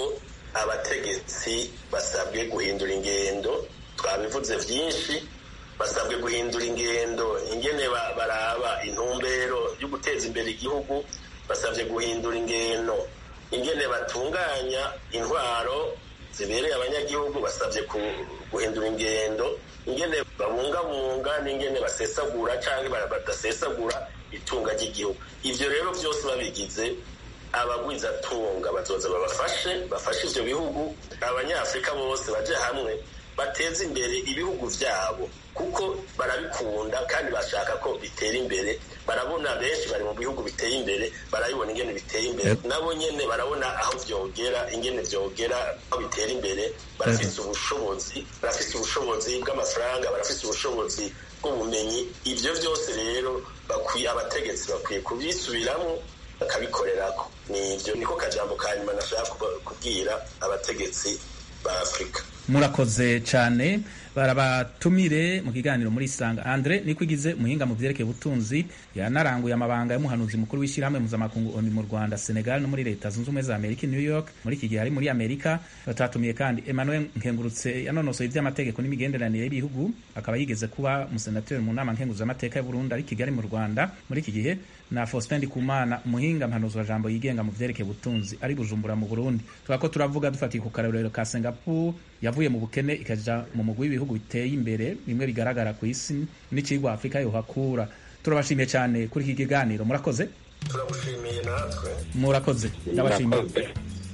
abategetsi basabwe guhindura ingendo, twabivuze vyinshi, basabwe guhindura ingendo ingene baraba intumbero yo guteza imbere igihugu, basabye guhindura ingendo ingene batunganya intwaro zibereye abanyagihugu, basabye guhindura ingendo ingene babungabunga n'ingene basesagura cyangwa badasesagura itunga ry'igihugu. Ivyo rero vyose babigize, abagwizatunga bazoza babafashe bafashe ivyo bihugu, abanyafrika bose baje hamwe bateze imbere ibihugu vyabo, kuko barabikunda kandi bashaka ko bitera imbere. Barabona benshi bari mu bihugu biteye imbere, barabibona ingene biteye imbere, nabo nyene barabona aho vyogera, ingene vyogera aho bitera imbere. Barafise ubushobozi, barafise ubushobozi bw'amafaranga, barafise ubushobozi bw'ubumenyi. Ivyo vyose rero bakwiye, abategetsi bakwiye kubisubiramwo bakabikorerako. Nivyo niko kajambo ka nyuma nashaka kubwira abategetsi ba Afrika. Murakoze cyane, barabatumire mu kiganiro muri Isanga. Andre Nikwigize, umuhinga mu vyerekeye ubutunzi, yanaranguye amabanga y'umuhanuzi mukuru w'ishyirahamwe mpuzamakungu ONU mu Rwanda, Senegal no muri Leta Zunze Ubumwe za Amerika, New York. Muri iki gihe ari muri Amerika. Batatumiye kandi Emmanuel Nkengurutse, yanonosoye ivy'amategeko n'imigenderanire y'ibihugu, akaba yigeze kuba umusenateri mu nama nkenguzamateka y'u Burundi ari Kigali mu Rwanda muri iki gihe, na Faustin Ndikumana, umuhinga mpanuzi wa jambo yigenga mu vyerekeye ubutunzi ari Bujumbura mu Burundi. Twako turavuga dufatiye ku karorero ka Singapore yavuye mu bukene ikaja mu mugwi w'ibihugu biteye imbere, bimwe bigaragara ku isi n'ikigwa Afrika yo hakura. Turabashimiye cyane kuri iki kiganiro. Murakoze. Turagushimiye natwe. Murakoze. Ndabashimiye.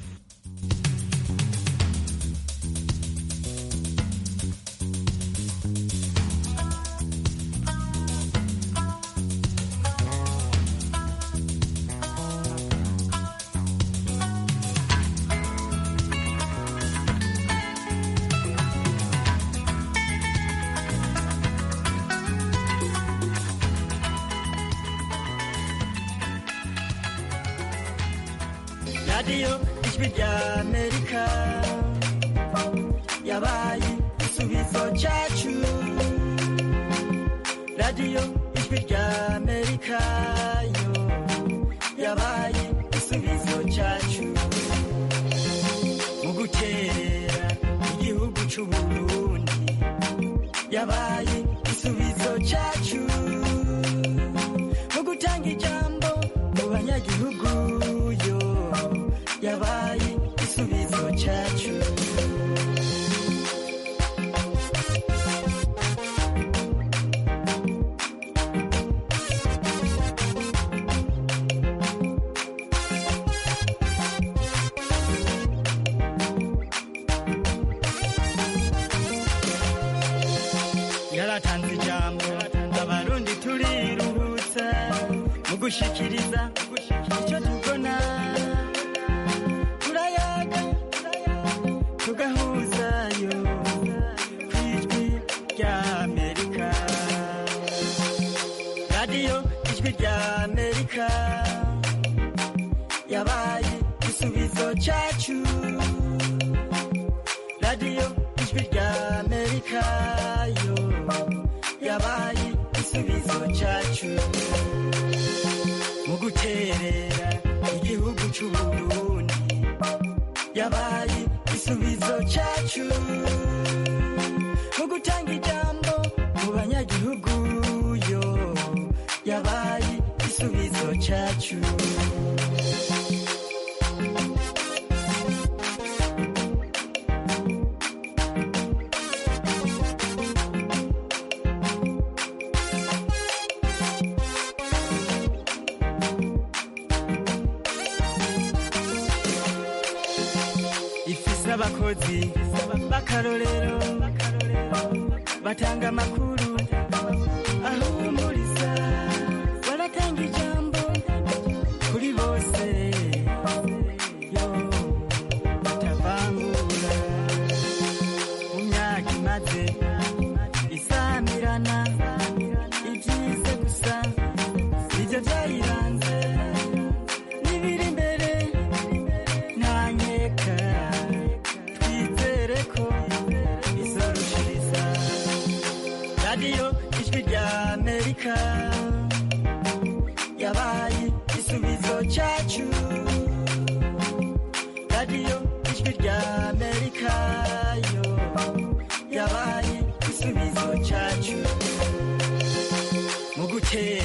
Radio Ijwi rya Amerika yabaye igisubizo cyacu. Radio Ijwi rya Amerika yo yabaye igisubizo cyacu mu gutera igihugu cy'u Burundi, yabaye igisubizo cyacu mu gutanga ijambo mu banyagihugu yo yabaye igisubizo cyacu. Yaratanze ijambo abarundi turiruhutsa mu gushikiriza icyo tubona, turayaga tugahuzayo ku Ijwi rya Amerika. Radio Ijwi rya Amerika yabaye igisubizo cyacu. Radio Ijwi rya Amerika yo yabaye igisubizo cyacu mu guterera igihugu cy'u Burundi, yabaye igisubizo cyacu mu gutanga ijambo mu banyagihugu yo yabaye igisubizo cyacu. Abakozi bakarorero batanga amakuru ahumuriza, baratanga ijambo kuri bose yo batavangura. Mu myaka imaze isamirana, ibyize gusa nibyo byayiranze, n'ibiri imbere nta nkeka izorushiriza. Radio Ijwi rya Amerika yabaye igisubizo cyacu. Radio Ijwi ijwi rya amerika yo yabaye igisubizo cyacu mu gutera